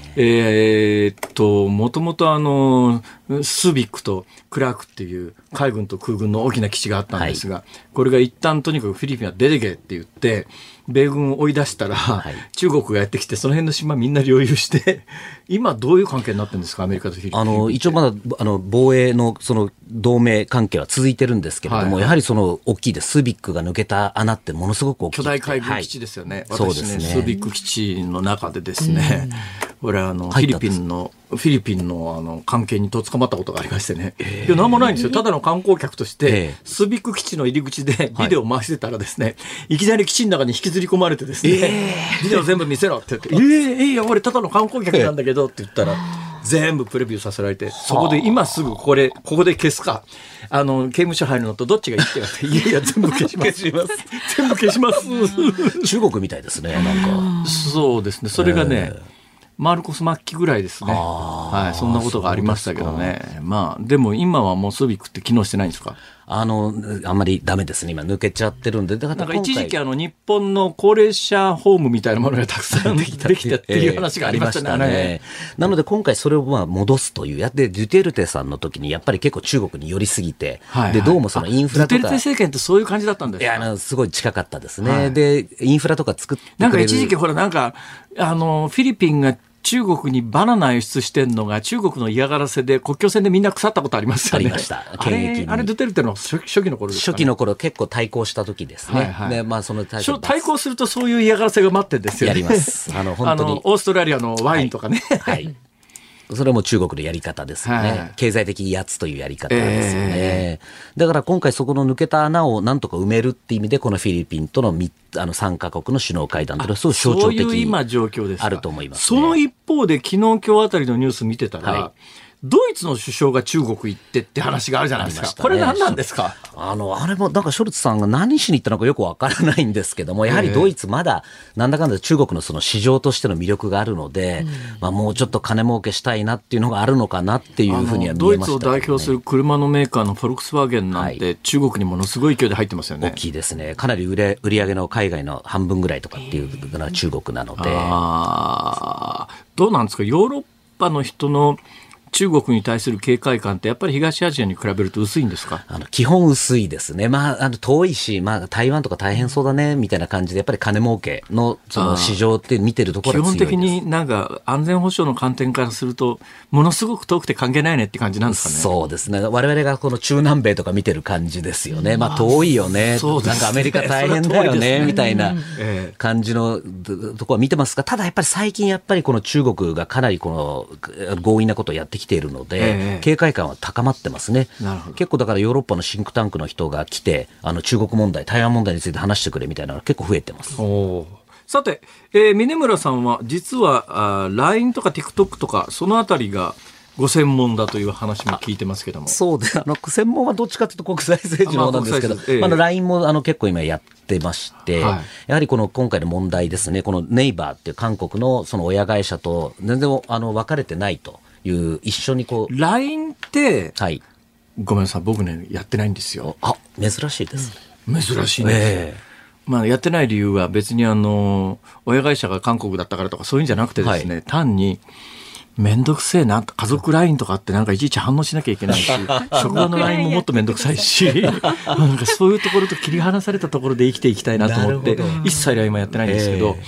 Speaker 2: もともとスビックとクラークっていう海軍と空軍の大きな基地があったんですが、はい、これが一旦とにかくフィリピンは出てけって言って米軍を追い出したら、はい、中国がやってきてその辺の島みんな領有して今どういう関係になってるんですかアメリカとフィリピン。
Speaker 4: 一応まだ防衛のその同盟関係は続いてるんですけれども、はいはい、やはり大きいですスビックが抜けた穴ってものすごく大きい
Speaker 2: 巨大海軍基地ですよね、
Speaker 4: はい、
Speaker 2: 私ねスビック基地の中でですね、これフィリピンの関係にとっ捕まったことがありましてね、いや何もないんですよ。ただの観光客としてスビック基地の入り口でビデオを回してたらですね、いきなり基地の中に引きずり込まれてですね、ビデオ全部見せろって言っていや俺ただの観光客なんだけどって言ったら全部プレビューさせられて、そこで今すぐここで消すか刑務所入るのとどっちがいいって言われていや全部消します全部消します中
Speaker 4: 国みたいですね。なんか
Speaker 2: そうですね。それがねマルコス末期ぐらいですね。はい、そんなことがありましたけどね。でも今はもうスビックって機能してないんですか。
Speaker 4: あんまりダメですね。今抜けちゃってるんで。だから
Speaker 2: なんか一時期日本の高齢者ホームみたいなものがたくさんできたっていう話がありましたね。
Speaker 4: なので今回それを戻すというやってデュテルテさんの時にやっぱり結構中国に寄りすぎて、はいはい、でどうもそのインフラとか
Speaker 2: デュテルテ政権ってそういう感じだったんですか。
Speaker 4: いやすごい近かったですね。はい、でインフラとか作ってくれる
Speaker 2: なんか一時期ほらなんかフィリピンが中国にバナナ輸出してんのが中国の嫌がらせで国境線でみんな腐ったことありますよね。
Speaker 4: ありました。
Speaker 2: あれドゥテルテの初期の頃ですかね。
Speaker 4: 初期の頃結構対抗した時ですね。はいはい、でその
Speaker 2: 対抗するとそういう嫌がらせが待ってるんですよね。
Speaker 4: やります。本当に
Speaker 2: オーストラリアのワインとかね。
Speaker 4: はい。それも中国のやり方ですよね、はい、経済的威圧というやり方ですよね、だから今回そこの抜けた穴をなんとか埋めるっていう意味でこのフィリピンとの3カ国の首脳会談というのはすごい象徴的にあると思います、
Speaker 2: ね、その一方で昨日今日あたりのニュース見てたら、はい、ドイツの首相が中国行ってって話があるじゃないですか、ね、これ何なんですか。
Speaker 4: あれもなんかショルツさんが何しに行ったのかよくわからないんですけども、やはりドイツまだなんだかんだ中国のその市場としての魅力があるので、もうちょっと金儲けしたいなっていうのがあるのかなっていうふうには見えました、ね、
Speaker 2: ドイツを代表する車のメーカーのフォルクスワーゲンなんて、はい、中国にものすごい勢いで入ってますよね。
Speaker 4: 大きいですね。かなり売り上げの海外の半分ぐらいとかっていうのは中国なので、
Speaker 2: どうなんですか。ヨーロッパの人の中国に対する警戒感ってやっぱり東アジアに比べると薄いんですか。
Speaker 4: 基本薄いですね。遠いし、台湾とか大変そうだねみたいな感じでやっぱり金儲けのその市場って見てるところは強いです。
Speaker 2: 基本的になんか安全保障の観点からするとものすごく遠くて関係ないねって感じなんですかね。
Speaker 4: そうですね。我々がこの中南米とか見てる感じですよね。遠いよね。なんかアメリカ大変だよねみたいな感じのところは見てますが、ただやっぱり最近やっぱりこの中国がかなりこの強引なことをやってきているので、警戒感は高まってますね。結構だからヨーロッパのシンクタンクの人が来て中国問題、台湾問題について話してくれみたいなのが結構増えてます。
Speaker 2: さて、峯村さんは実はLINE とか TikTok とかそのあたりがご専門だという話も聞いてますけども。
Speaker 4: そうで専門はどっちかというと国際政治の方なんですけど、LINE も結構今やってまして、やはりこの今回の問題ですね、このネイバーっていう韓国のその親会社と全然分かれてないという一緒にこう
Speaker 2: LINE って、
Speaker 4: はい、
Speaker 2: ごめんなさい僕ねやってないんですよ。
Speaker 4: 珍しいです
Speaker 2: ね、珍しいんです、やってない理由は別に親会社が韓国だったからとかそういうんじゃなくてですね、単にめんどくせえな、家族 LINE とかってなんかいちいち反応しなきゃいけないし職場の LINE ももっとめんどくさいしなんかそういうところと切り離されたところで生きていきたいなと思って一切 LINE もやってないんですけど、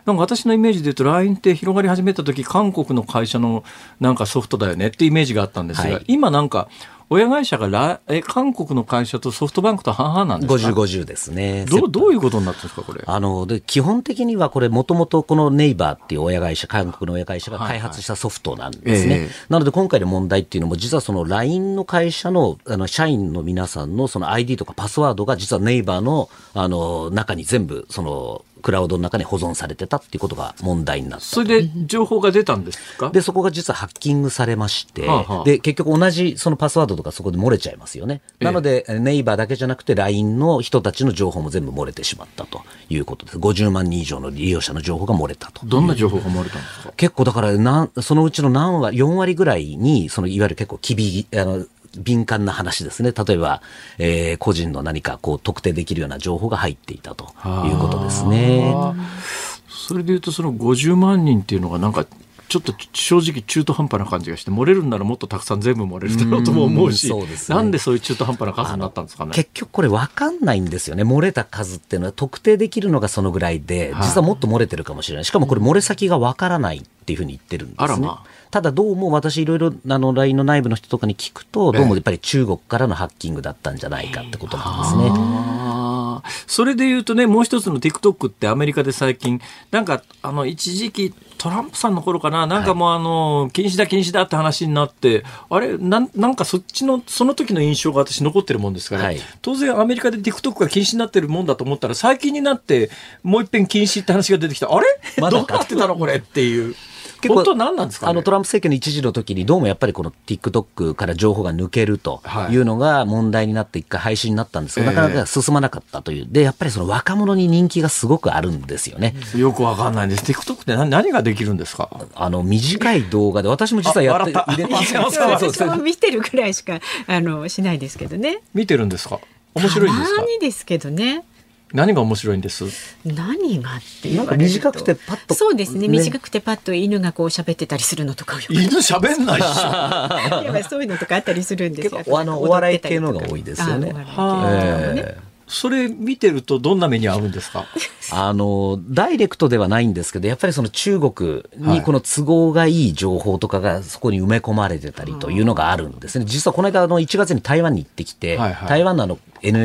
Speaker 2: なんか私のイメージで言うと LINE って広がり始めた時韓国の会社のなんかソフトだよねってイメージがあったんですが、はい、今なんか親会社が韓国の会社とソフトバンクと半々なんですか？
Speaker 4: 50-50 ですね。
Speaker 2: どういうことになってるんですかこれ？
Speaker 4: で基本的にはこれもともとこのネイバーっていう親会社、韓国の親会社が開発したソフトなんですね。なので今回の問題っていうのも実はその LINE の会社の社員の皆さんのその ID とかパスワードが実はネイバーの中に全部そのクラウドの中に保存されてたっていうことが問題になった。
Speaker 2: それで情報が出たんですか？
Speaker 4: でそこが実はハッキングされまして、で結局同じそのパスワードとかそこで漏れちゃいますよね。なのでネイバーだけじゃなくて LINE の人たちの情報も全部漏れてしまったということです。50万人以上の利用者の情報が漏れたと。
Speaker 2: どんな情報が漏れたんですか？
Speaker 4: 結構だからそのうちの4割ぐらいにいわゆる結構敏感な話ですね。例えば、個人の何かこう特定できるような情報が入っていたということですね。
Speaker 2: それでいうとその50万人っていうのがなんかちょっと正直中途半端な感じがして、漏れるんならもっとたくさん全部漏れるだろうとも思うし、なんでそういう中途半端な数になったんですかね。
Speaker 4: 結局これ分かんないんですよね。漏れた数っていうのは特定できるのがそのぐらいで、実はもっと漏れてるかもしれない。しかもこれ漏れ先が分からないっていうふうに言ってるんですね。ただどうも私いろいろLINE の内部の人とかに聞くと、どうもやっぱり中国からのハッキングだったんじゃないかってことなんですね。
Speaker 2: それで言うとね、もう一つの TikTok ってアメリカで最近なんか一時期トランプさんの頃かな、なんかもう禁止だって話になって、あれなんかその時の印象が私残ってるもんですから、当然アメリカで TikTok が禁止になってるもんだと思ったら、最近になってもう一遍禁止って話が出てきた。あれどうなってたのこれっていう。本当何なんですかね。
Speaker 4: トランプ政権の一時の時にどうもやっぱりこの TikTok から情報が抜けるというのが問題になって一回廃止になったんですけど、なかなか進まなかったという。でやっぱりその若者に人気がすごくあるんですよね。
Speaker 2: よくわかんないんです。 TikTok って何ができるんですか？
Speaker 4: 短い動画で私も実はやって
Speaker 3: 私も見てるくらいしかしないですけどね。
Speaker 2: 見てるんですか？面白いんですか？
Speaker 3: たまにですけどね。
Speaker 2: 何が面白いんです？
Speaker 3: 何がって言われると、
Speaker 4: なんか短くてパッと、
Speaker 3: そうですね、短くてパッと犬がこう喋ってたりするのとか。
Speaker 2: 犬喋んないっしょ。
Speaker 3: いやそういうのとかあったりするんですよ。
Speaker 4: お笑い系のが多いですよね。
Speaker 2: それ見てるとどんな目に遭うんですか？
Speaker 4: ダイレクトではないんですけど、やっぱりその中国にこの都合がいい情報とかがそこに埋め込まれてたりというのがあるんですね。実はこの間1月に台湾に行ってきて、台湾の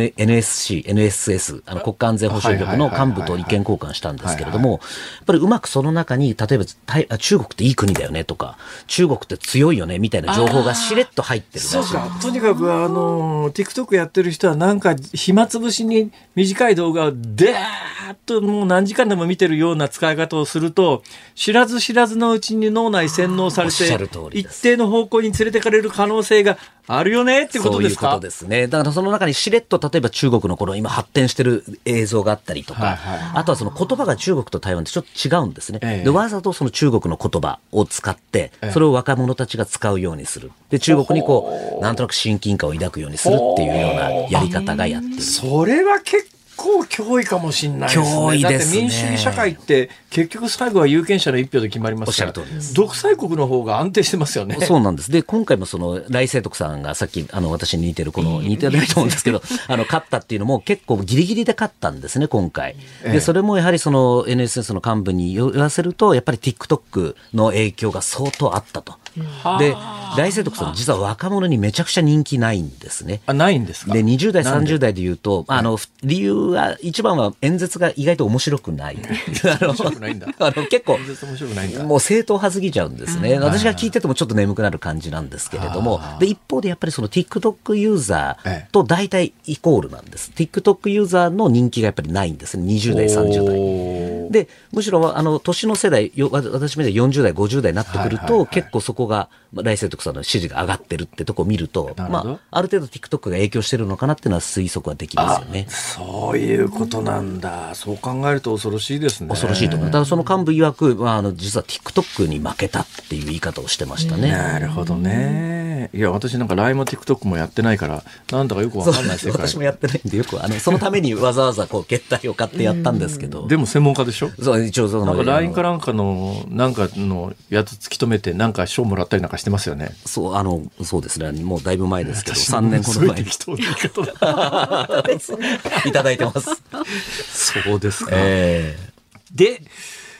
Speaker 4: NSC、NSS、国家安全保障局の幹部と意見交換したんですけれども、やっぱりうまくその中に、例えば中国っていい国だよねとか、中国って強いよねみたいな情報がしれっと入ってるらしい。
Speaker 2: そうか。とにかくTikTok やってる人はなんか暇つぶしに短い動画をでーっともう何時間でも見てるような使い方をすると、知らず知らずのうちに脳内洗脳されて一定の方向に連れてかれる可能性があるよねってことですか？
Speaker 4: そういうことですね。だからその中にしれっと例えば中国のこの今発展してる映像があったりとか、あとはその言葉が中国と台湾ってちょっと違うんですね。でわざとその中国の言葉を使ってそれを若者たちが使うようにする。で中国にこうなんとなく親近感を抱くようにするっていうようなやり方がやってる。
Speaker 2: それは結構脅威かもしれないですね。
Speaker 4: 脅威ですね。
Speaker 2: だって民主主義社会って結局最後は有権者の一票で決まりますから。おっしゃる通りです。独裁国の方が安定してますよね。
Speaker 4: そうなんです。で今回もその頼清徳さんがさっき私に似てる似てないと思うんですけど勝ったっていうのも結構ギリギリで勝ったんですね今回。でそれもやはりその NSS の幹部に言わせるとやっぱり TikTok の影響が相当あったと。で頼清徳さん実は若者にめちゃくちゃ人気ないんですね。
Speaker 2: ないんですか？
Speaker 4: で20代30代で言うと理由は一番は演説が意外と面白くない。
Speaker 2: 面白くないんだ。
Speaker 4: 結構
Speaker 2: 面白くないんだ。
Speaker 4: もう正統派すぎちゃうんですね。私が聞いててもちょっと眠くなる感じなんですけれども、で一方でやっぱりその TikTok ユーザーと大体イコールなんです。TikTok ユーザーの人気がやっぱりないんですね。20代30代でむしろ年の世代私みたいに40代50代になってくると、結構そこが頼清徳さんの支持が上がってるってとこを見ると、ある程度 TikTok が影響してるのかなっていうのは推測はできますよね。
Speaker 2: そういうことなんだ。そう考えると恐ろしいですね。
Speaker 4: 恐ろしいと思う。ただその幹部曰く、実は TikTok に負けたっていう言い方をしてましたね。
Speaker 2: なるほどね。いや私なんか LINE も TikTok もやってないからなんだかよくわかんない世界。
Speaker 4: 私もやってないんでよくそのためにわざわざこう携帯を買ってやったんですけど。
Speaker 2: でも専門家でしょ？
Speaker 4: そう一応
Speaker 2: なんか LINE かなんかのやつ突き止めてなんか賞もらったりなんかしてますよね。
Speaker 4: そうですね。もうだいぶ前ですけど3年ほど前にいただいてます。
Speaker 2: そうですか。
Speaker 4: で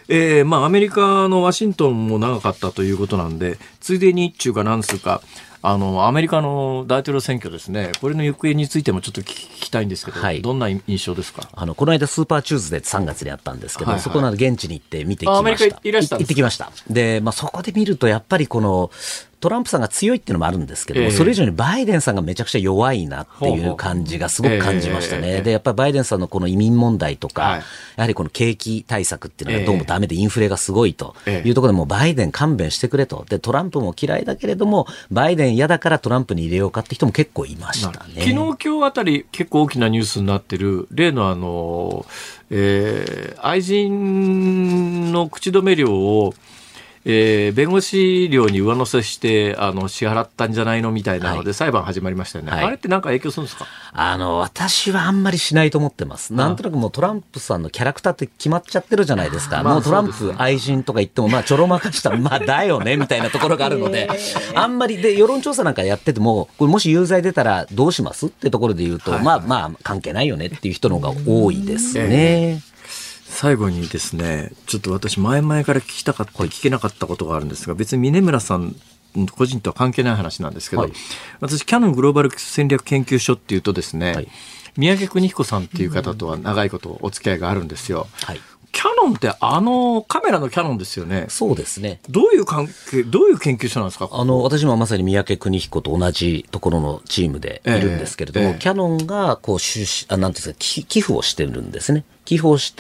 Speaker 2: アメリカのワシントンも長かったということなんで、ついでに中かなんつうか、アメリカの大統領選挙ですね、これの行方についてもちょっと聞きたいんですけど、どんな印象ですか？
Speaker 4: この間スーパーチューズデー3月にあったんですけど、そこの現地に行って見てきました。
Speaker 2: アメリカいらしたんですか？
Speaker 4: 行ってきました。で、そこで見るとやっぱりこのトランプさんが強いっていうのもあるんですけども、それ以上にバイデンさんがめちゃくちゃ弱いなっていう感じがすごく感じましたね。で、やっぱりバイデンさんのこの移民問題とか、やはりこの景気対策っていうのがどうもダメでインフレがすごいというところでもうバイデン勘弁してくれと。で、トランプも嫌いだけれども、バイデン嫌だからトランプに入れようかって人も結構いましたね。
Speaker 2: 昨日今日あたり結構大きなニュースになってる例の愛人の口止め料を弁護士料に上乗せして支払ったんじゃないのみたいなので裁判始まりましたよね。あれって何か影響するんですか？
Speaker 4: 私はあんまりしないと思ってます。なんとなくもうトランプさんのキャラクターって決まっちゃってるじゃないですか。もうトランプ愛人とか言ってもちょろまかしただよねみたいなところがあるので、あんまりで世論調査なんかやっててもこれもし有罪出たらどうしますってところで言うと、関係ないよねっていう人の方が多いですね。
Speaker 2: 最後にですね、ちょっと私前々から聞けなかったことがあるんですが、別に峰村さん個人とは関係ない話なんですけど、私キヤノングローバル戦略研究所っていうとですね、三宅邦彦さんっていう方とは長いことお付き合いがあるんですよ。キヤノンってカメラのキヤノンですよね。
Speaker 4: そうですね。
Speaker 2: どういう関係、どういう研究所なんですか？
Speaker 4: 私もまさに三宅邦彦と同じところのチームでいるんですけれども、キヤノンがこうなんていうんですか、寄付をしてるんですね。寄付をして、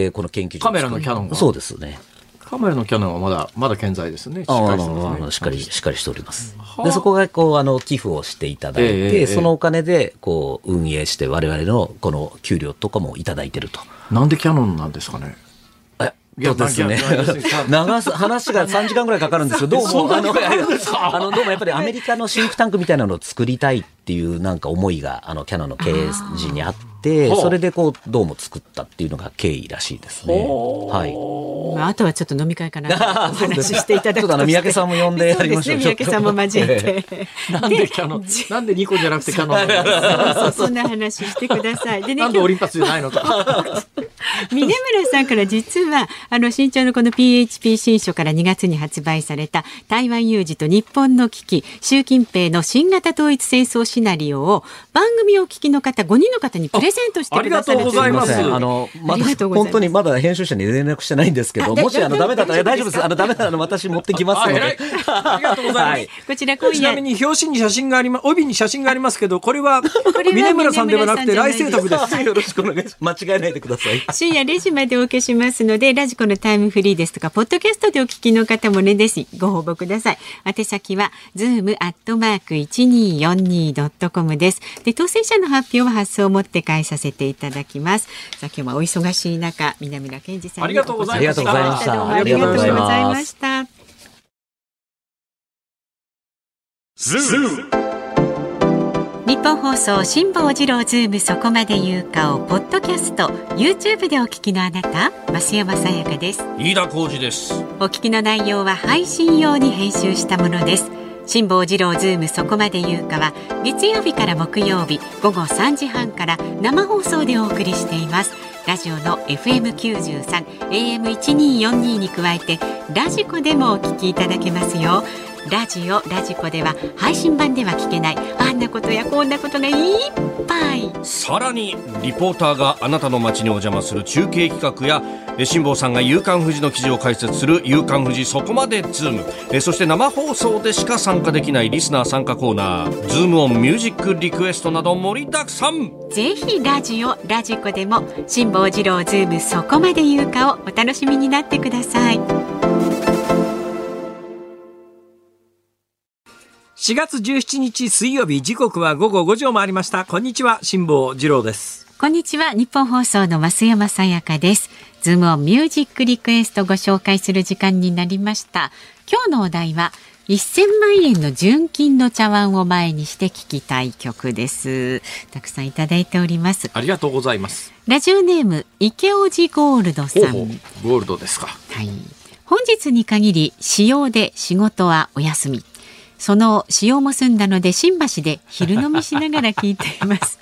Speaker 4: この研究所。
Speaker 2: カメラのキヤノンが。
Speaker 4: そうですね。
Speaker 2: カメラのキヤノンはまだ健在ですね。し
Speaker 4: っかりしております。で、そこが寄付をしていただいて、そのお金で運営して我々のこの給料とかもいただいてると。
Speaker 2: なんでキヤノンなんですかね？
Speaker 4: そうですね。話が3時間ぐらいかかるんですけど、どうもやっぱりアメリカのシンクタンクみたいなのを作りたいっていう思いがキヤノンの経営陣にあって、それでどうも作ったっていうのが経緯らしいですね。
Speaker 3: あとはちょっと飲み会かなお話ししていただくとして、
Speaker 4: ちょっと三宅さんも呼んでやりましょう。
Speaker 3: 三宅さんも交えて
Speaker 2: なんで2個じゃなくてキヤノン
Speaker 3: そんな話してください。でね、
Speaker 2: なんでオリンパスじゃないのとか
Speaker 3: 峰村さんから実は新潮のこの PHP 新書から2月に発売された台湾有事と日本の危機、習近平の新型統一戦争シナリオを番組を聞きの方5人の方にプレゼントしてくださるということで。
Speaker 2: ありがとうございます。
Speaker 4: 本当にまだ編集者に連絡してないんですけど、もしダメだったら大丈夫です。ダメなら私持ってきますので。
Speaker 2: ありがとうございます。
Speaker 3: こちら今夜
Speaker 2: ちなみに表紙に写真があります、帯に写真がありますけど、これは峰村さんではなくて来世徳です。
Speaker 4: よろしくお願いします。間違えないでください。
Speaker 3: 深夜0時までお受けしますので、ラジコのタイムフリーですとかポッドキャストでお聞きの方もね、ぜひご応募ください。宛先は zoom@1242.com です。で、当選者の発表は発送をもって返させていただきます。さあ、今日はお忙しい中、南村健二さんに
Speaker 2: ありがとうございました。
Speaker 3: どうもありがとうございました。日本放送辛坊治郎ズームそこまで言うかをポッドキャスト YouTube でお聞きのあなた、増山さやかです。
Speaker 5: 飯田浩司です。
Speaker 3: お聞きの内容は配信用に編集したものです。辛坊治郎ズームそこまで言うかは月曜日から木曜日午後3時半から生放送でお送りしています。ラジオの FM93 AM1242 に加えてラジコでもお聞きいただけますよ。ラジコでは配信版では聞けないあんなことやこんなことがいっぱい。
Speaker 5: さらにリポーターがあなたの街にお邪魔する中継企画や辛坊さんが夕刊フジの記事を解説する夕刊フジそこまでズーム、そして生放送でしか参加できないリスナー参加コーナーズームオンミュージックリクエストなど盛りだくさん。
Speaker 3: ぜひラジコでも辛坊治郎ズームそこまで言うかをお楽しみになってください。
Speaker 2: 4月17日水曜日、時刻は午後5時を回りました。こんにちは、辛坊治郎です。
Speaker 3: こんにちは、日本放送の増山さやかです。ズームオンミュージックリクエストご紹介する時間になりました。今日のお題は1000万円の純金の茶碗を前にして聴きたい曲です。たくさんいただいております。
Speaker 2: ありがとうございます。
Speaker 3: ラジオネーム池尾路ゴールドさん。
Speaker 2: ゴールドですか。
Speaker 3: はい。本日に限り私用で仕事はお休み。その使用も済んだので新橋で昼飲みしながら聞いています。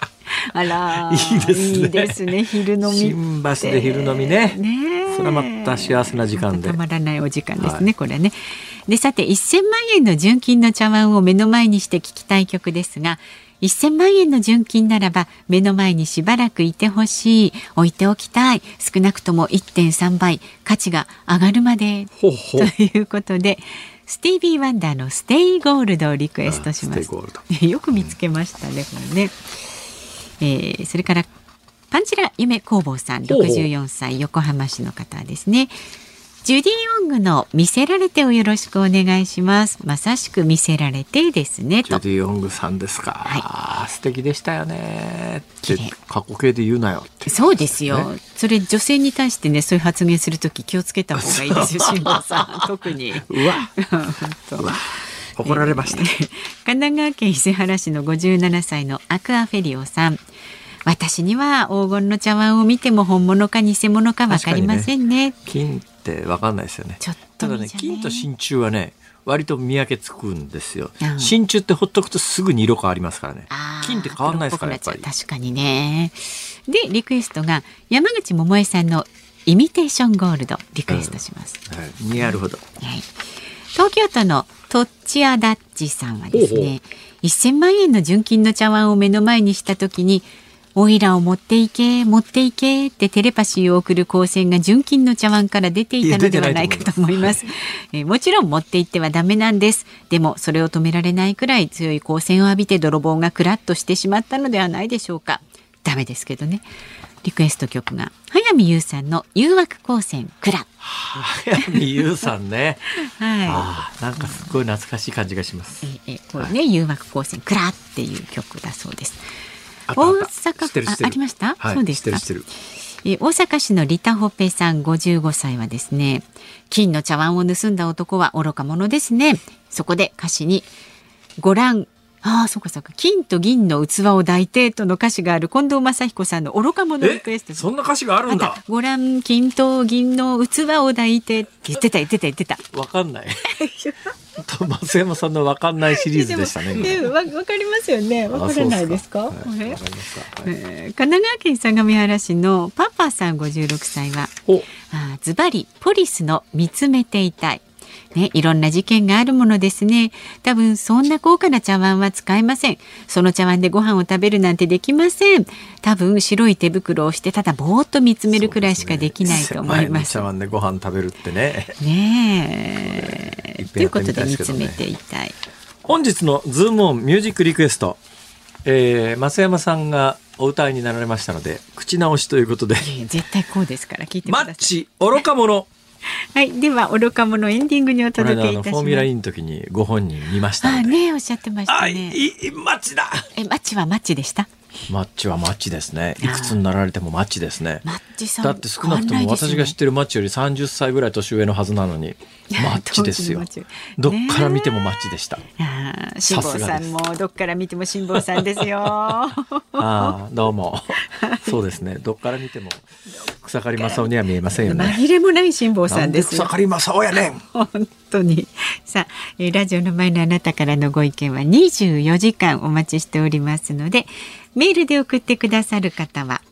Speaker 3: あら
Speaker 2: いいですね。
Speaker 3: いいですね。昼飲み
Speaker 2: 新橋で昼飲みね。それはまた幸せな時間で。
Speaker 3: たまらないお時間ですね、これね。でさて1000万円の純金の茶碗を目の前にして聞きたい曲ですが、1000万円の純金ならば目の前にしばらくいてほしい、置いておきたい、少なくとも 1.3 倍価値が上がるまでということで、スティービー・ワンダーのステイゴールドをリクエストします。よく見つけましたね、これね。それからパンチラ夢工房さん、64歳横浜市の方ですね。ジュディ・ヨングの見せられてをよろしくお願いします。まさしく見せられてですねと。
Speaker 2: ジュディ・ヨングさんですか、はい、素敵でしたよねって過去形で言うなよって、
Speaker 3: そうですよ、ね、それ女性に対してね、そういう発言するとき気をつけた方がいいですよ辛坊さん特に
Speaker 2: うわ怒られました、
Speaker 3: 神奈川県伊勢原市の57歳のアクアフェリオさん、私には黄金の茶碗を見ても本物か偽物か分かりません ね。
Speaker 2: 金って分かんないですよね。
Speaker 3: ちょっと
Speaker 2: ただね、金と真鍮はね割と見分けつくんですよ、真鍮ってほっとくとすぐに色変わりますからね。金って変わんないですからやっぱり。
Speaker 3: 確かにね。でリクエストが山口百恵さんのイミテーションゴールドリクエストします、
Speaker 2: はい、なるほど、
Speaker 3: はい、東京都のトッチアダッチさんはですね、1000万円の純金の茶碗を目の前にした時に、おいらを持っていけ持っていけってテレパシーを送る光線が純金の茶碗から出ていたのではないかと思います。もちろん持っていってはダメなんです。でもそれを止められないくらい強い光線を浴びて泥棒がクラッとしてしまったのではないでしょうか。ダメですけどね。リクエスト曲が早見優さんの誘惑光線クラ。
Speaker 2: 早見優さんね
Speaker 3: はい、
Speaker 2: なんかすごい懐かしい感じがします。
Speaker 3: これね、誘惑光線クラっていう曲だそうです。大阪ありました、はい、そうですか。大阪市のリタホペさん55歳はですね、金の茶碗を盗んだ男は愚か者ですね。そこで歌詞にご覧、そうか金と銀の器を抱いてとの歌詞がある近藤正彦さんの愚か者リクエスト。
Speaker 2: そんな歌詞があるんだ。
Speaker 3: ご覧金と銀の器を抱いてって言ってた。わかんない
Speaker 2: 増山さんのわかんないシリーズでしたね。
Speaker 3: わかりますよね。わからないですか。神奈川県相模原市のパパさん56歳はズバリポリスの見つめていたい。ね、いろんな事件があるものですね。多分そんな高価な茶碗は使えません。その茶碗でご飯を食べるなんてできません。多分白い手袋をしてただぼーっと見つめるくらいしかできないと思います。
Speaker 2: 茶碗でご飯食べるってね。
Speaker 3: ねえ。ということで見つめていたい。
Speaker 2: 本日のズームオンミュージックリクエスト、増山さんがお歌いになられましたので口直しということで。
Speaker 3: 絶対こうですから聞いてください。
Speaker 2: マッチ愚か者。
Speaker 3: はい、では愚か者エンディングにお届けいたします。
Speaker 2: フォーミュラ E の時にご本人見ましたので。
Speaker 3: ね、おっしゃってましたね。
Speaker 2: マッチだ。
Speaker 3: マッチはマッチでした。
Speaker 2: マッチはマッチですね。いくつになられてもマッチですね。
Speaker 3: マッチさん
Speaker 2: だって少なくとも私が知ってるマッチより30歳ぐらい年上のはずなのにマッチですよ。どっから見てもマッチでした。
Speaker 3: 辛坊さんもどっから見ても辛坊さんですよ。
Speaker 2: どうも。そうですね。どっから見ても草刈正雄には見えませんよね。
Speaker 3: 紛れもない辛坊さんです。
Speaker 2: 草刈正雄やねん。
Speaker 3: 本当に。さあ、ラジオの前のあなたからのご意見は24時間お待ちしておりますので、メールで送ってくださる方は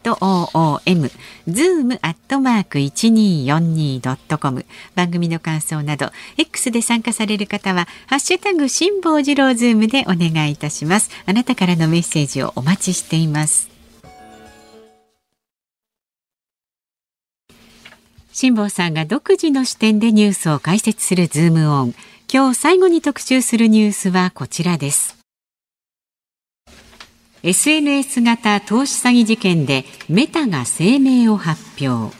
Speaker 3: zoom@1242.com、 番組の感想など X で参加される方はハッシュタグ辛坊治郎ズームでお願いいたします。あなたからのメッセージをお待ちしています。辛坊さんが独自の視点でニュースを解説するズームオン。今日最後に特集するニュースはこちらです。SNS 型投資詐欺事件でメタが声明を発表。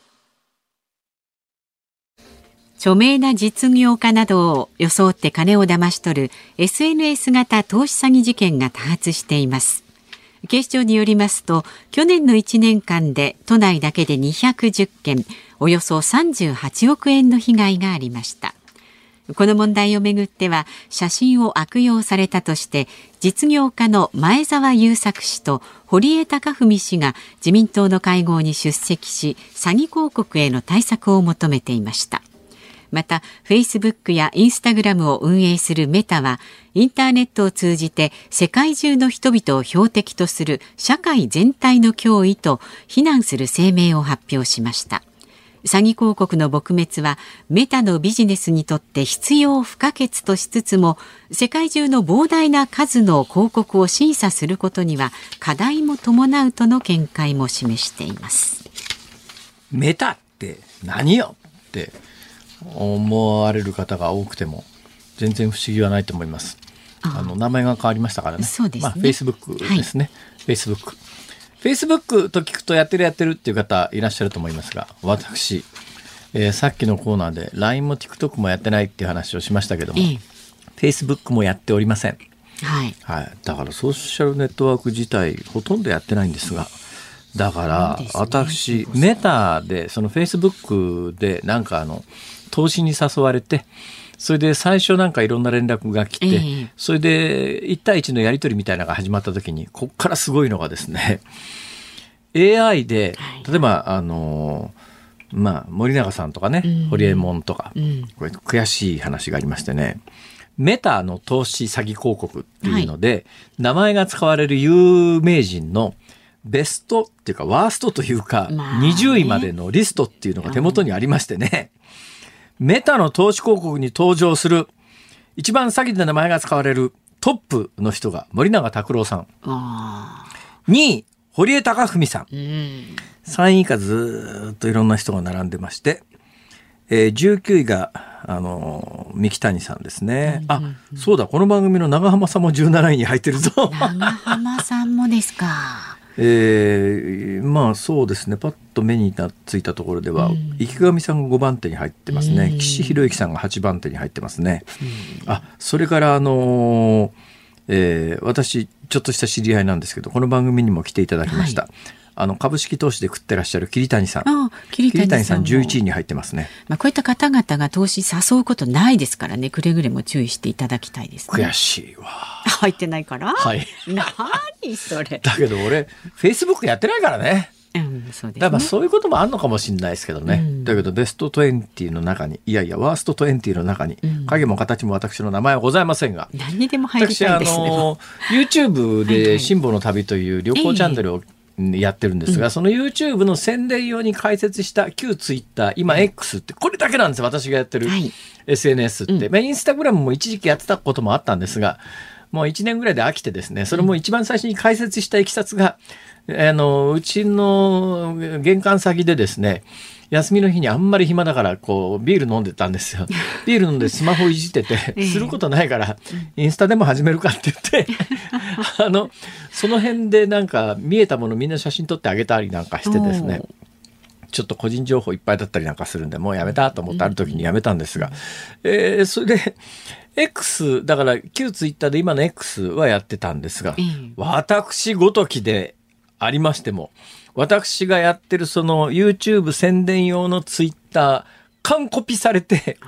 Speaker 3: 著名な実業家などを装って金を騙し取る SNS 型投資詐欺事件が多発しています。警視庁によりますと、去年の1年間で都内だけで210件、およそ38億円の被害がありました。この問題をめぐっては、写真を悪用されたとして実業家の前澤友作氏と堀江貴文氏が自民党の会合に出席し、詐欺広告への対策を求めていました。 また Facebook や Instagram を運営するメタはインターネットを通じて世界中の人々を標的とする社会全体の脅威と非難する声明を発表しました。詐欺広告の撲滅はメタのビジネスにとって必要不可欠としつつも、世界中の膨大な数の広告を審査することには課題も伴うとの見解も示しています。
Speaker 2: メタって何よって思われる方が多くても全然不思議はないと思います。名前が変わりましたからね。
Speaker 3: そうですね。
Speaker 2: Facebook ですね。Facebook と聞くとやってるっていう方いらっしゃると思いますが、私、さっきのコーナーで LINE も TikTok もやってないっていう話をしましたけども、Facebook もやっておりません。だからソーシャルネットワーク自体ほとんどやってないんですが、だから私メタでその Facebook でなんか投資に誘われて、それで最初なんかいろんな連絡が来て、それで1対1のやり取りみたいなのが始まった時に、こっからすごいのがですね、AI で例えば森永さんとかね、ホリエモンとか、これ悔しい話がありましてね、メタの投資詐欺広告っていうので、名前が使われる有名人のベストっていうかワーストというか、20位までのリストっていうのが手元にありましてね、メタの投資広告に登場する一番詐欺で名前が使われるトップの人が森永卓郎さん、2位堀江貴文さん、3位以下ずっといろんな人が並んでまして、19位が三木谷さんですね。そうだ、この番組の長浜さんも17位に入ってるぞ。
Speaker 3: 長浜さんもですか。
Speaker 2: そうですね、パッと目についたところでは、池上さんが5番手に入ってますね。岸博之さんが8番手に入ってますね。それから私ちょっとした知り合いなんですけど、この番組にも来ていただきました、株式投資で食ってらっしゃる桐谷さん。桐谷さん11位に入ってますね。
Speaker 3: こういった方々が投資誘うことないですからね、くれぐれも注意していただきたいですね。
Speaker 2: 悔しいわ。
Speaker 3: 入ってないから。何それ。
Speaker 2: だけど俺 Facebook やってないからね。
Speaker 3: そうですね。
Speaker 2: だからそういうこともあるのかもしれないですけどね。だけどベスト20の中に、ワースト20の中に、影も形も私の名前はございませんが、
Speaker 3: 何にでも入りたいですね。
Speaker 2: 私YouTube で辛坊の旅という旅行チャンネルをやってるんですが、その YouTube の宣伝用に開設した旧 Twitter、今 X ってこれだけなんですよ、私がやってる SNS って。インスタグラムも一時期やってたこともあったんですが、もう1年ぐらいで飽きてですね、それも一番最初に開設したいきさつが、うちの玄関先でですね、休みの日にあんまり暇だからビール飲んでたんですよ。ビール飲んでスマホいじってて、することないからインスタでも始めるかって言ってその辺でなんか見えたものみんな写真撮ってあげたりなんかしてですね、ちょっと個人情報いっぱいだったりなんかするんで、もうやめたと思ってある時にやめたんですが、それで X だから旧ツイッターで今の X はやってたんですが、私ごときでありましても、私がやってるその YouTube 宣伝用のツイッター完コピされて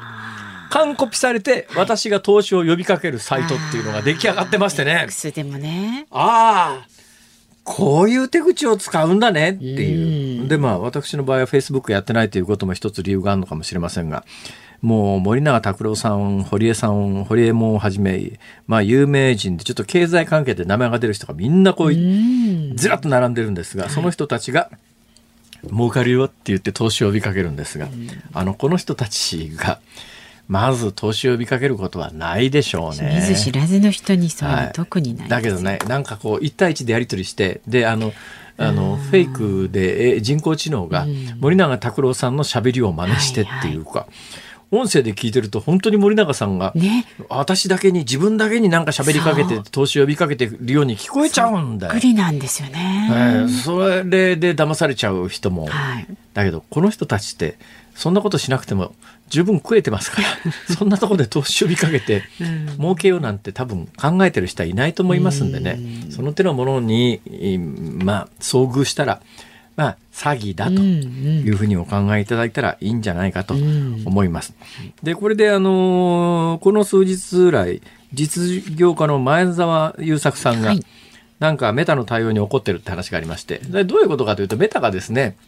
Speaker 2: 私が投資を呼びかけるサイトっていうのが出来上がってましてね。
Speaker 3: X でもね。
Speaker 2: こういう手口を使うんだねっていう。で私の場合は Facebook やってないということも一つ理由があるのかもしれませんが、もう森永卓郎さん、堀江さん、ホリエモンをはじめ、有名人でちょっと経済関係で名前が出る人がみんなずらっと並んでるんですが、その人たちが儲かるよって言って投資を呼びかけるんですが、この人たちがまず投資を呼びかけることはないでしょうね。
Speaker 3: 見ず知らずの人にそういうの特にないですよ。
Speaker 2: だけどね、なんか1対1でやり取りして、でフェイクで人工知能が森永卓郎さんの喋りを真似してっていうか、音声で聞いてると本当に森永さんが、自分だけになんか喋りかけて投資を呼びかけてるように聞こえちゃうんだよ。
Speaker 3: そっくりなんですよね。
Speaker 2: それで騙されちゃう人も、だけどこの人たちってそんなことしなくても十分食えてますからそんなところで投資呼びかけて儲けようなんて多分考えてる人はいないと思いますんでね、その手のものに遭遇したら詐欺だというふうにお考えいただいたらいいんじゃないかと思います。で、これでこの数日来、実業家の前澤友作さんが、なんかメタの対応に怒ってるって話がありまして、でどういうことかというと、メタがですね、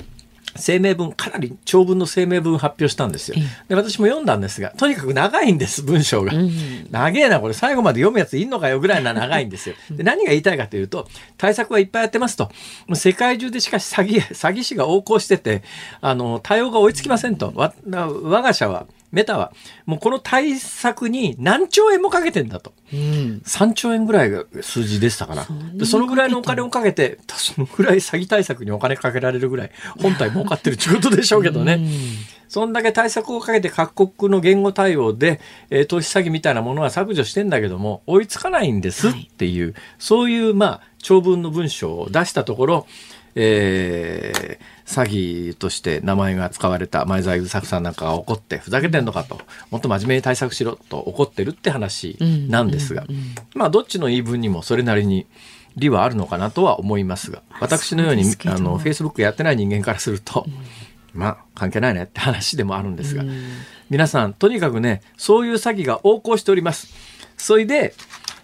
Speaker 2: 声明文、かなり長文の声明文発表したんですよ。で、私も読んだんですが、とにかく長いんです、文章が。長えな、これ最後まで読むやついんのかよぐらいな長いんですよ。で、何が言いたいかというと、対策はいっぱいやってますと。もう世界中でしかし詐欺師が横行してて、対応が追いつきませんと。我が社は、メタはもうこの対策に何兆円もかけてんだと、3兆円ぐらいが数字でしたから、でそのぐらいのお金をかけて、そのぐらい詐欺対策にお金かけられるぐらい本体儲かってるってことでしょうけどね。そんだけ対策をかけて各国の言語対応で、投資詐欺みたいなものは削除してんだけども追いつかないんですっていう、そういう長文の文章を出したところ、詐欺として名前が使われた前澤友作さんなんかが怒って、ふざけてんのかと、もっと真面目に対策しろと怒ってるって話なんですが、どっちの言い分にもそれなりに理はあるのかなとは思いますが、私のようにFacebook やってない人間からすると、関係ないねって話でもあるんですが、皆さんとにかくね、そういう詐欺が横行しております。それで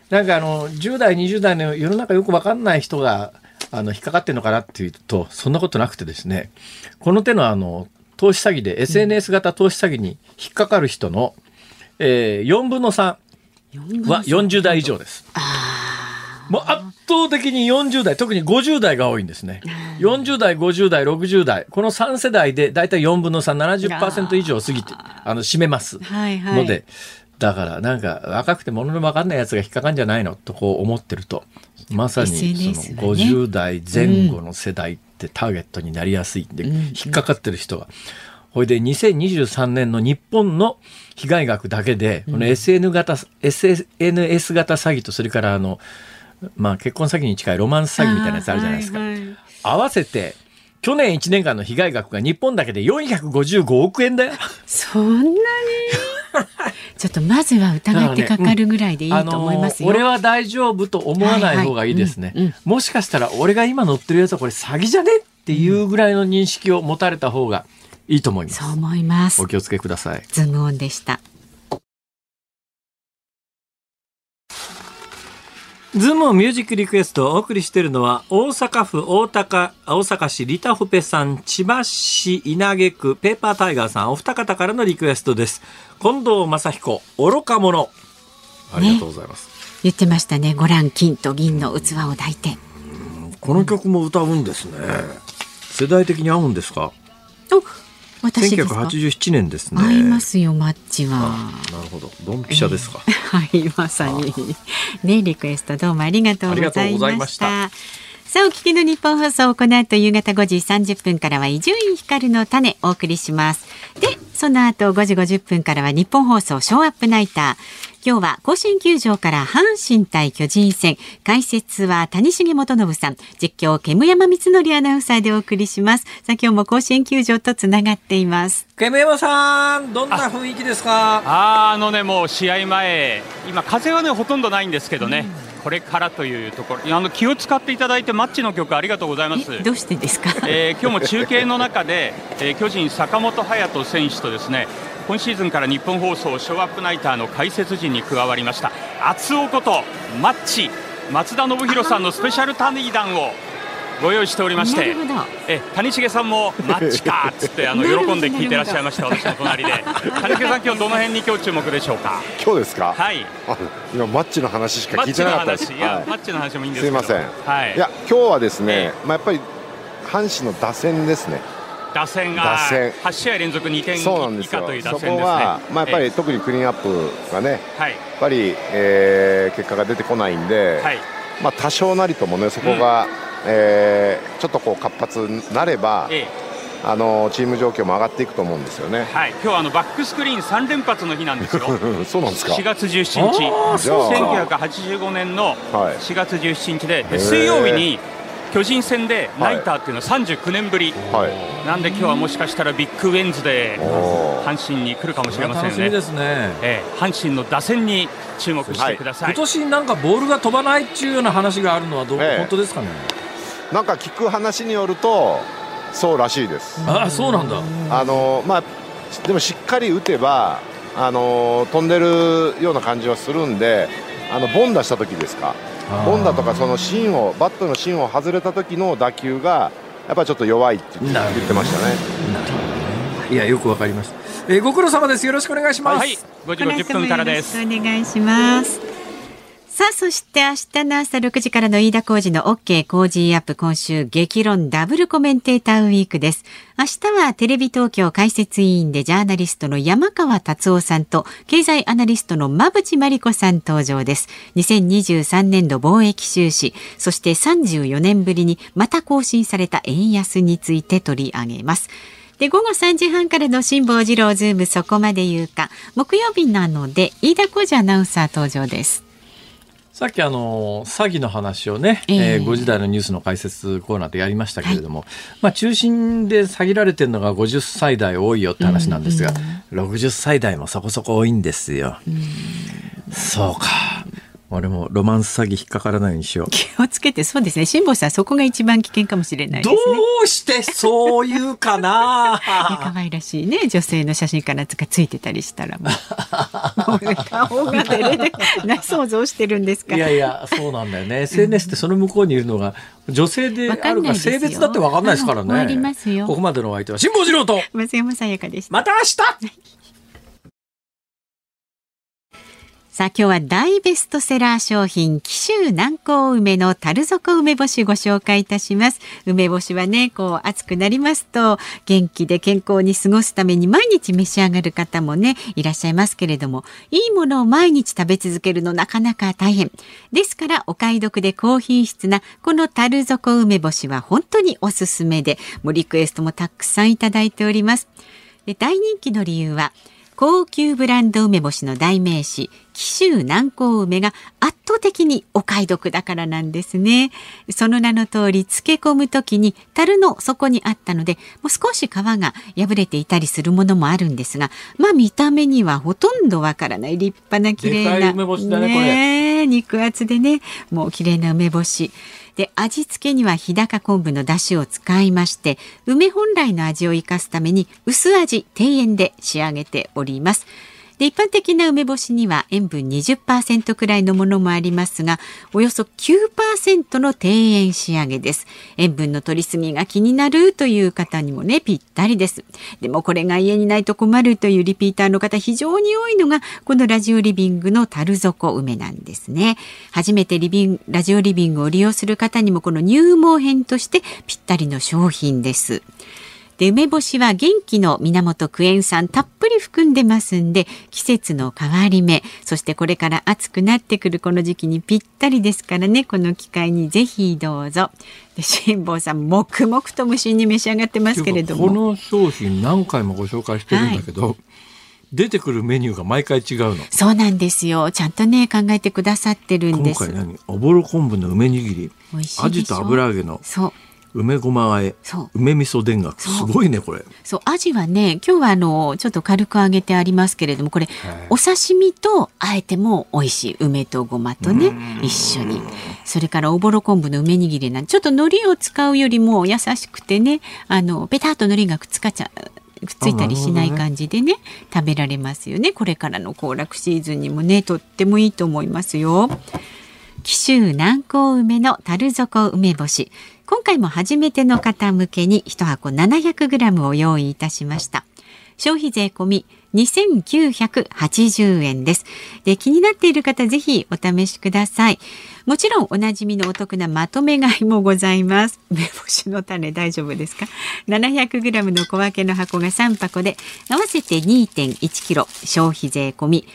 Speaker 2: 10代20代の世の中よく分かんない人が引っかかってるのかなっていうと、そんなことなくてですね、この手の投資詐欺で SNS 型投資詐欺に引っかかる人の、4分の3は40代以上です。もう圧倒的に40代、特に50代が多いんですね。40代、50代、60代、この3世代でだいたい4分の3、70% 以上過ぎて占めますので、だから若くて物の分かんないやつが引っかかんじゃないのと思ってると、まさにその50代前後の世代ってターゲットになりやすいんで、引っかかってる人は。ほいで2023年の日本の被害額だけで、この SNS 型詐欺と、それから結婚詐欺に近いロマンス詐欺みたいなやつあるじゃないですか。合わせて去年1年間の被害額が日本だけで455億円だよ。
Speaker 3: そんなにちょっとまずは疑ってかかるぐらいでいいと思いますよ。
Speaker 2: 俺は大丈夫と思わない方がいいですね。もしかしたら俺が今乗ってるやつはこれ詐欺じゃねっていうぐらいの認識を持たれた方がいいと思います。
Speaker 3: そう思います。
Speaker 2: お気をつけください。
Speaker 3: ズームオンでした。
Speaker 2: ズームオンミュージックリクエストをお送りしているのは、大阪府大阪市リタホペさん、千葉市稲毛区ペーパータイガーさん、お二方からのリクエストです。近藤正彦、愚か者。ありがとうございます。
Speaker 3: 言ってましたね。ご覧金と銀の器を抱いて。
Speaker 2: この曲も歌うんですね。世代的に合うんですか？
Speaker 3: 私ですか
Speaker 2: ？1987年ですね。
Speaker 3: 合いますよ、マッチは。
Speaker 2: なるほど、ドンピシャですか。
Speaker 3: はい、まさにね。リクエストどうもありがとうございました。さあ、お聞きの日本放送、この後夕方5時30分からは伊集院光の種お送りします。で、その後5時50分からは日本放送ショーアップナイター。今日は甲子園球場から阪神対巨人戦、解説は谷重元信さん、実況煙山光則アナウンサーでお送りします。さあ、今日も甲子園球場とつながっています。
Speaker 2: 煙山さん、どんな雰囲気ですか？
Speaker 6: もう試合前、今風はねほとんどないんですけどね、これからというところ、気を使っていただいてマッチの曲ありがとうございます。
Speaker 3: どうしてですか？
Speaker 6: 今日も中継の中で、巨人坂本勇人選手とですね、今シーズンから日本放送ショーアップナイターの解説陣に加わりました厚尾ことマッチ松田信弘さんのスペシャル対談をご用意しておりまして、谷重さんもマッチかっつって喜んで聞いてらっしゃいました。私の隣で谷重さん、今日どの辺に今日注目でしょうか？
Speaker 7: 今日ですか？
Speaker 6: はい、
Speaker 7: 今マッチの話しか聞いてなかったです。
Speaker 6: マッチの話もいいんですけど、
Speaker 7: すいません、いや今日はですね、やっぱり阪神の打線ですね。
Speaker 6: 打線が8試合連続2点以下という打線ですね。そこは、
Speaker 7: やっぱり特にクリーンアップがね、やっぱり、結果が出てこないんで、多少なりともね、そこが、ちょっと活発になれば、チーム状況も上がっていくと思うんですよね。
Speaker 6: 今日バックスクリーン3連発の日なんですよ。
Speaker 7: そうなんですか。
Speaker 6: 4月17日、1985年の4月17日で、水曜日に巨人戦でナイターっていうのは39年ぶり、なんで今日はもしかしたらビッグウェンズで阪神に来るかもしれませんね。
Speaker 2: 楽しみですね。
Speaker 6: 阪神の打線に注目してください。
Speaker 2: 今年ボールが飛ばないっていうような話があるのは本当ですかね？
Speaker 7: 聞く話によるとそうらしいです。
Speaker 2: そうなんだ。
Speaker 7: でもしっかり打てば飛んでるような感じはするんで、凡打した時ですか、凡打とかそのバットの芯を外れた時の打球がやっぱりちょっと弱いって言ってましたね。
Speaker 2: なるほどね。いや、よくわかります。ご苦労様です。よろしくお願いします。
Speaker 6: はい、5時50分からです。
Speaker 3: よろしくお願いします。さあ、そして明日の朝6時からの飯田浩司の OK コージーアップ、今週激論ダブルコメンテーターウィークです。明日はテレビ東京解説委員でジャーナリストの山川達夫さんと経済アナリストの馬淵真理子さん登場です。2023年度貿易収支、そして34年ぶりにまた更新された円安について取り上げます。で、午後3時半からの辛坊治郎ズームそこまで言うか、木曜日なので飯田浩司アナウンサー登場です。
Speaker 2: さっき詐欺の話をね、5時台のニュースの解説コーナーでやりましたけれども、はい、中心で詐欺られてるのが50歳代多いよって話なんですが、60歳代もそこそこ多いんですよ。そうか。俺もロマンス詐欺引っかからないようにしよう。
Speaker 3: 気をつけて。そうですね、辛坊さんそこが一番危険かもしれないですね。
Speaker 2: どうしてそう言うかな。
Speaker 3: 可愛らしいね女性の写真からついてたりしたらもう顔が出れない何想像してるんですか。
Speaker 2: いやいや、そうなんだよね。SNS ってその向こうにいるのが女性であるか性別だって分かんないですからね。
Speaker 3: 終わりますよ。
Speaker 2: ここまでのお相手は辛坊治郎と
Speaker 3: 増山さやかでした。
Speaker 2: また明日。
Speaker 3: さあ、今日は大ベストセラー商品紀州南高梅の樽底梅干しご紹介いたします。梅干しはね、暑くなりますと元気で健康に過ごすために毎日召し上がる方もねいらっしゃいますけれども、いいものを毎日食べ続けるのなかなか大変ですから、お買い得で高品質なこの樽底梅干しは本当におすすめで、もうリクエストもたくさんいただいております。で、大人気の理由は高級ブランド梅干しの代名詞紀州南高梅が圧倒的にお買い得だからなんですね。その名の通り漬け込むときに樽の底にあったので、もう少し皮が破れていたりするものもあるんですが、見た目にはほとんどわからない立派な綺麗な、
Speaker 2: でかい梅干しだね、これ
Speaker 3: 肉厚でね、もう綺麗な梅干しで、味付けには日高昆布の出汁を使いまして、梅本来の味を生かすために薄味低塩で仕上げております。で、一般的な梅干しには塩分 20% くらいのものもありますが、およそ 9% の低塩仕上げです。塩分の取りすぎが気になるという方にもねぴったりです。でもこれが家にないと困るというリピーターの方非常に多いのがこのラジオリビングの樽底梅なんですね。初めてラジオリビングを利用する方にもこの入門編としてぴったりの商品です。で、梅干しは元気の源クエン酸たっぷり含んでますんで、季節の変わり目、そしてこれから暑くなってくるこの時期にぴったりですからね、この機会にぜひどうぞ。で、辛坊さん黙々と無心に召し上がってますけれども、
Speaker 2: この商品何回もご紹介してるんだけど、出てくるメニューが毎回違うの。
Speaker 3: そうなんですよ。ちゃんとね考えてくださってるんです。
Speaker 2: 今回おぼろ昆布の梅握り、アジと油揚げの梅ごま和え、梅味噌田楽、すごいねこれ。
Speaker 3: そう、アジはね今日はちょっと軽く揚げてありますけれども、これお刺身とあえても美味しい、梅とごまとね一緒に。それからおぼろ昆布の梅握りなんてちょっと海苔を使うよりも優しくてね、ペタッと海苔がくっついたりしない感じでね食べられますよね。これからの行楽シーズンにもねとってもいいと思いますよ。紀州南高梅の樽底梅干し、今回も初めての方向けに1箱 700g を用意いたしました。消費税込み2980円です。で、気になっている方ぜひお試しください。もちろんおなじみのお得なまとめ買いもございます。梅干しの種大丈夫ですか？ 700g の小分けの箱が3箱で合わせて 2.1kg、 消費税込み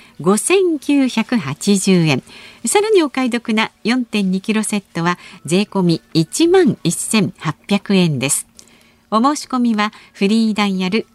Speaker 3: 5980円。さらにお買い得な 4.2kg セットは税込み11,800円です。お申し込みはフリーダイヤル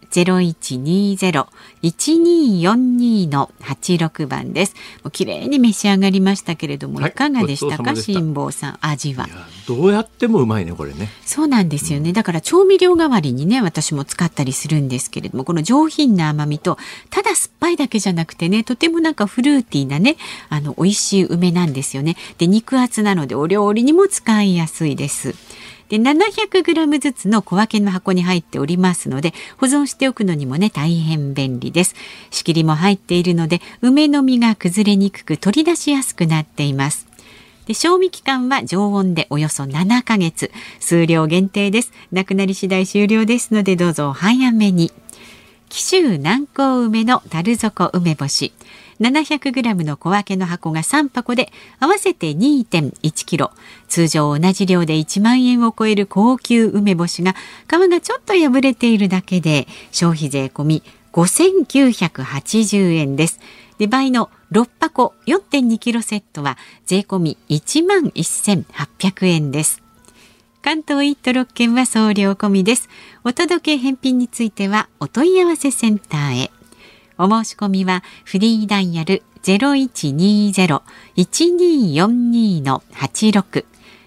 Speaker 3: 0120-1242-86 番です。もう綺麗に召し上がりましたけれども、いかがでしたか、辛坊さん。味は
Speaker 2: どうやってもうまいねこれね。
Speaker 3: そうなんですよね。だから調味料代わりにね私も使ったりするんですけれども、この上品な甘みとただ酸っぱいだけじゃなくてね、とてもなんかフルーティーなね美味しい梅なんですよね。で、肉厚なのでお料理にも使いやすいです。で、700g ずつの小分けの箱に入っておりますので、保存しておくのにもね大変便利です。仕切りも入っているので梅の実が崩れにくく取り出しやすくなっています。 で、賞味期間は常温でおよそ7ヶ月。数量限定です。なくなり次第終了ですので、どうぞお早めに。紀州南高梅の樽底梅干し。700g の小分けの箱が3箱で合わせて 2.1 キロ。通常同じ量で1万円を超える高級梅干しが皮がちょっと破れているだけで消費税込み5980円です。で、倍の6箱 4.2 キロセットは税込み11,800円です。関東1都6県は送料込みです。お届け返品についてはお問い合わせセンターへ。お申し込みはフリーダイヤル 0120-1242-86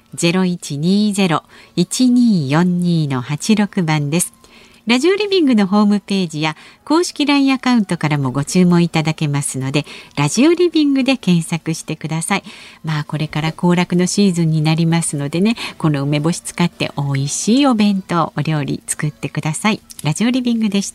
Speaker 3: 0120-1242-86 番です。ラジオリビングのホームページや公式 LINE アカウントからもご注文いただけますので、ラジオリビングで検索してください。これから行楽のシーズンになりますのでね、この梅干し使って美味しいお弁当、お料理作ってください。ラジオリビングでした。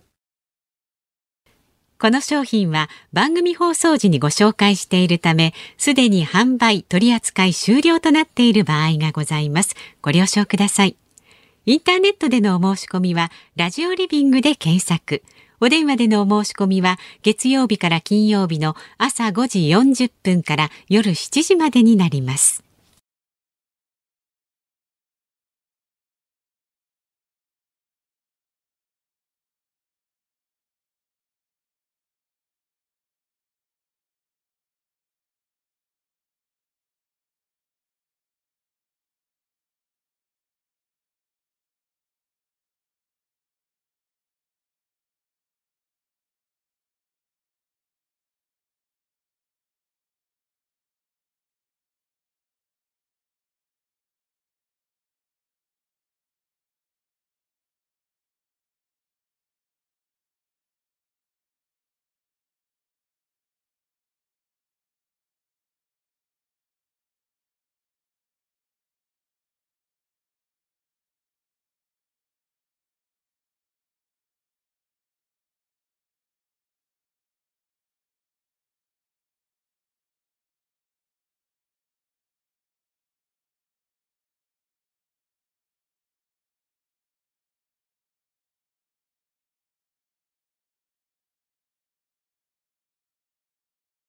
Speaker 3: この商品は番組放送時にご紹介しているため、すでに販売取扱い終了となっている場合がございます。ご了承ください。インターネットでのお申し込みはラジオリビングで検索。お電話でのお申し込みは月曜日から金曜日の朝5時40分から夜7時までになります。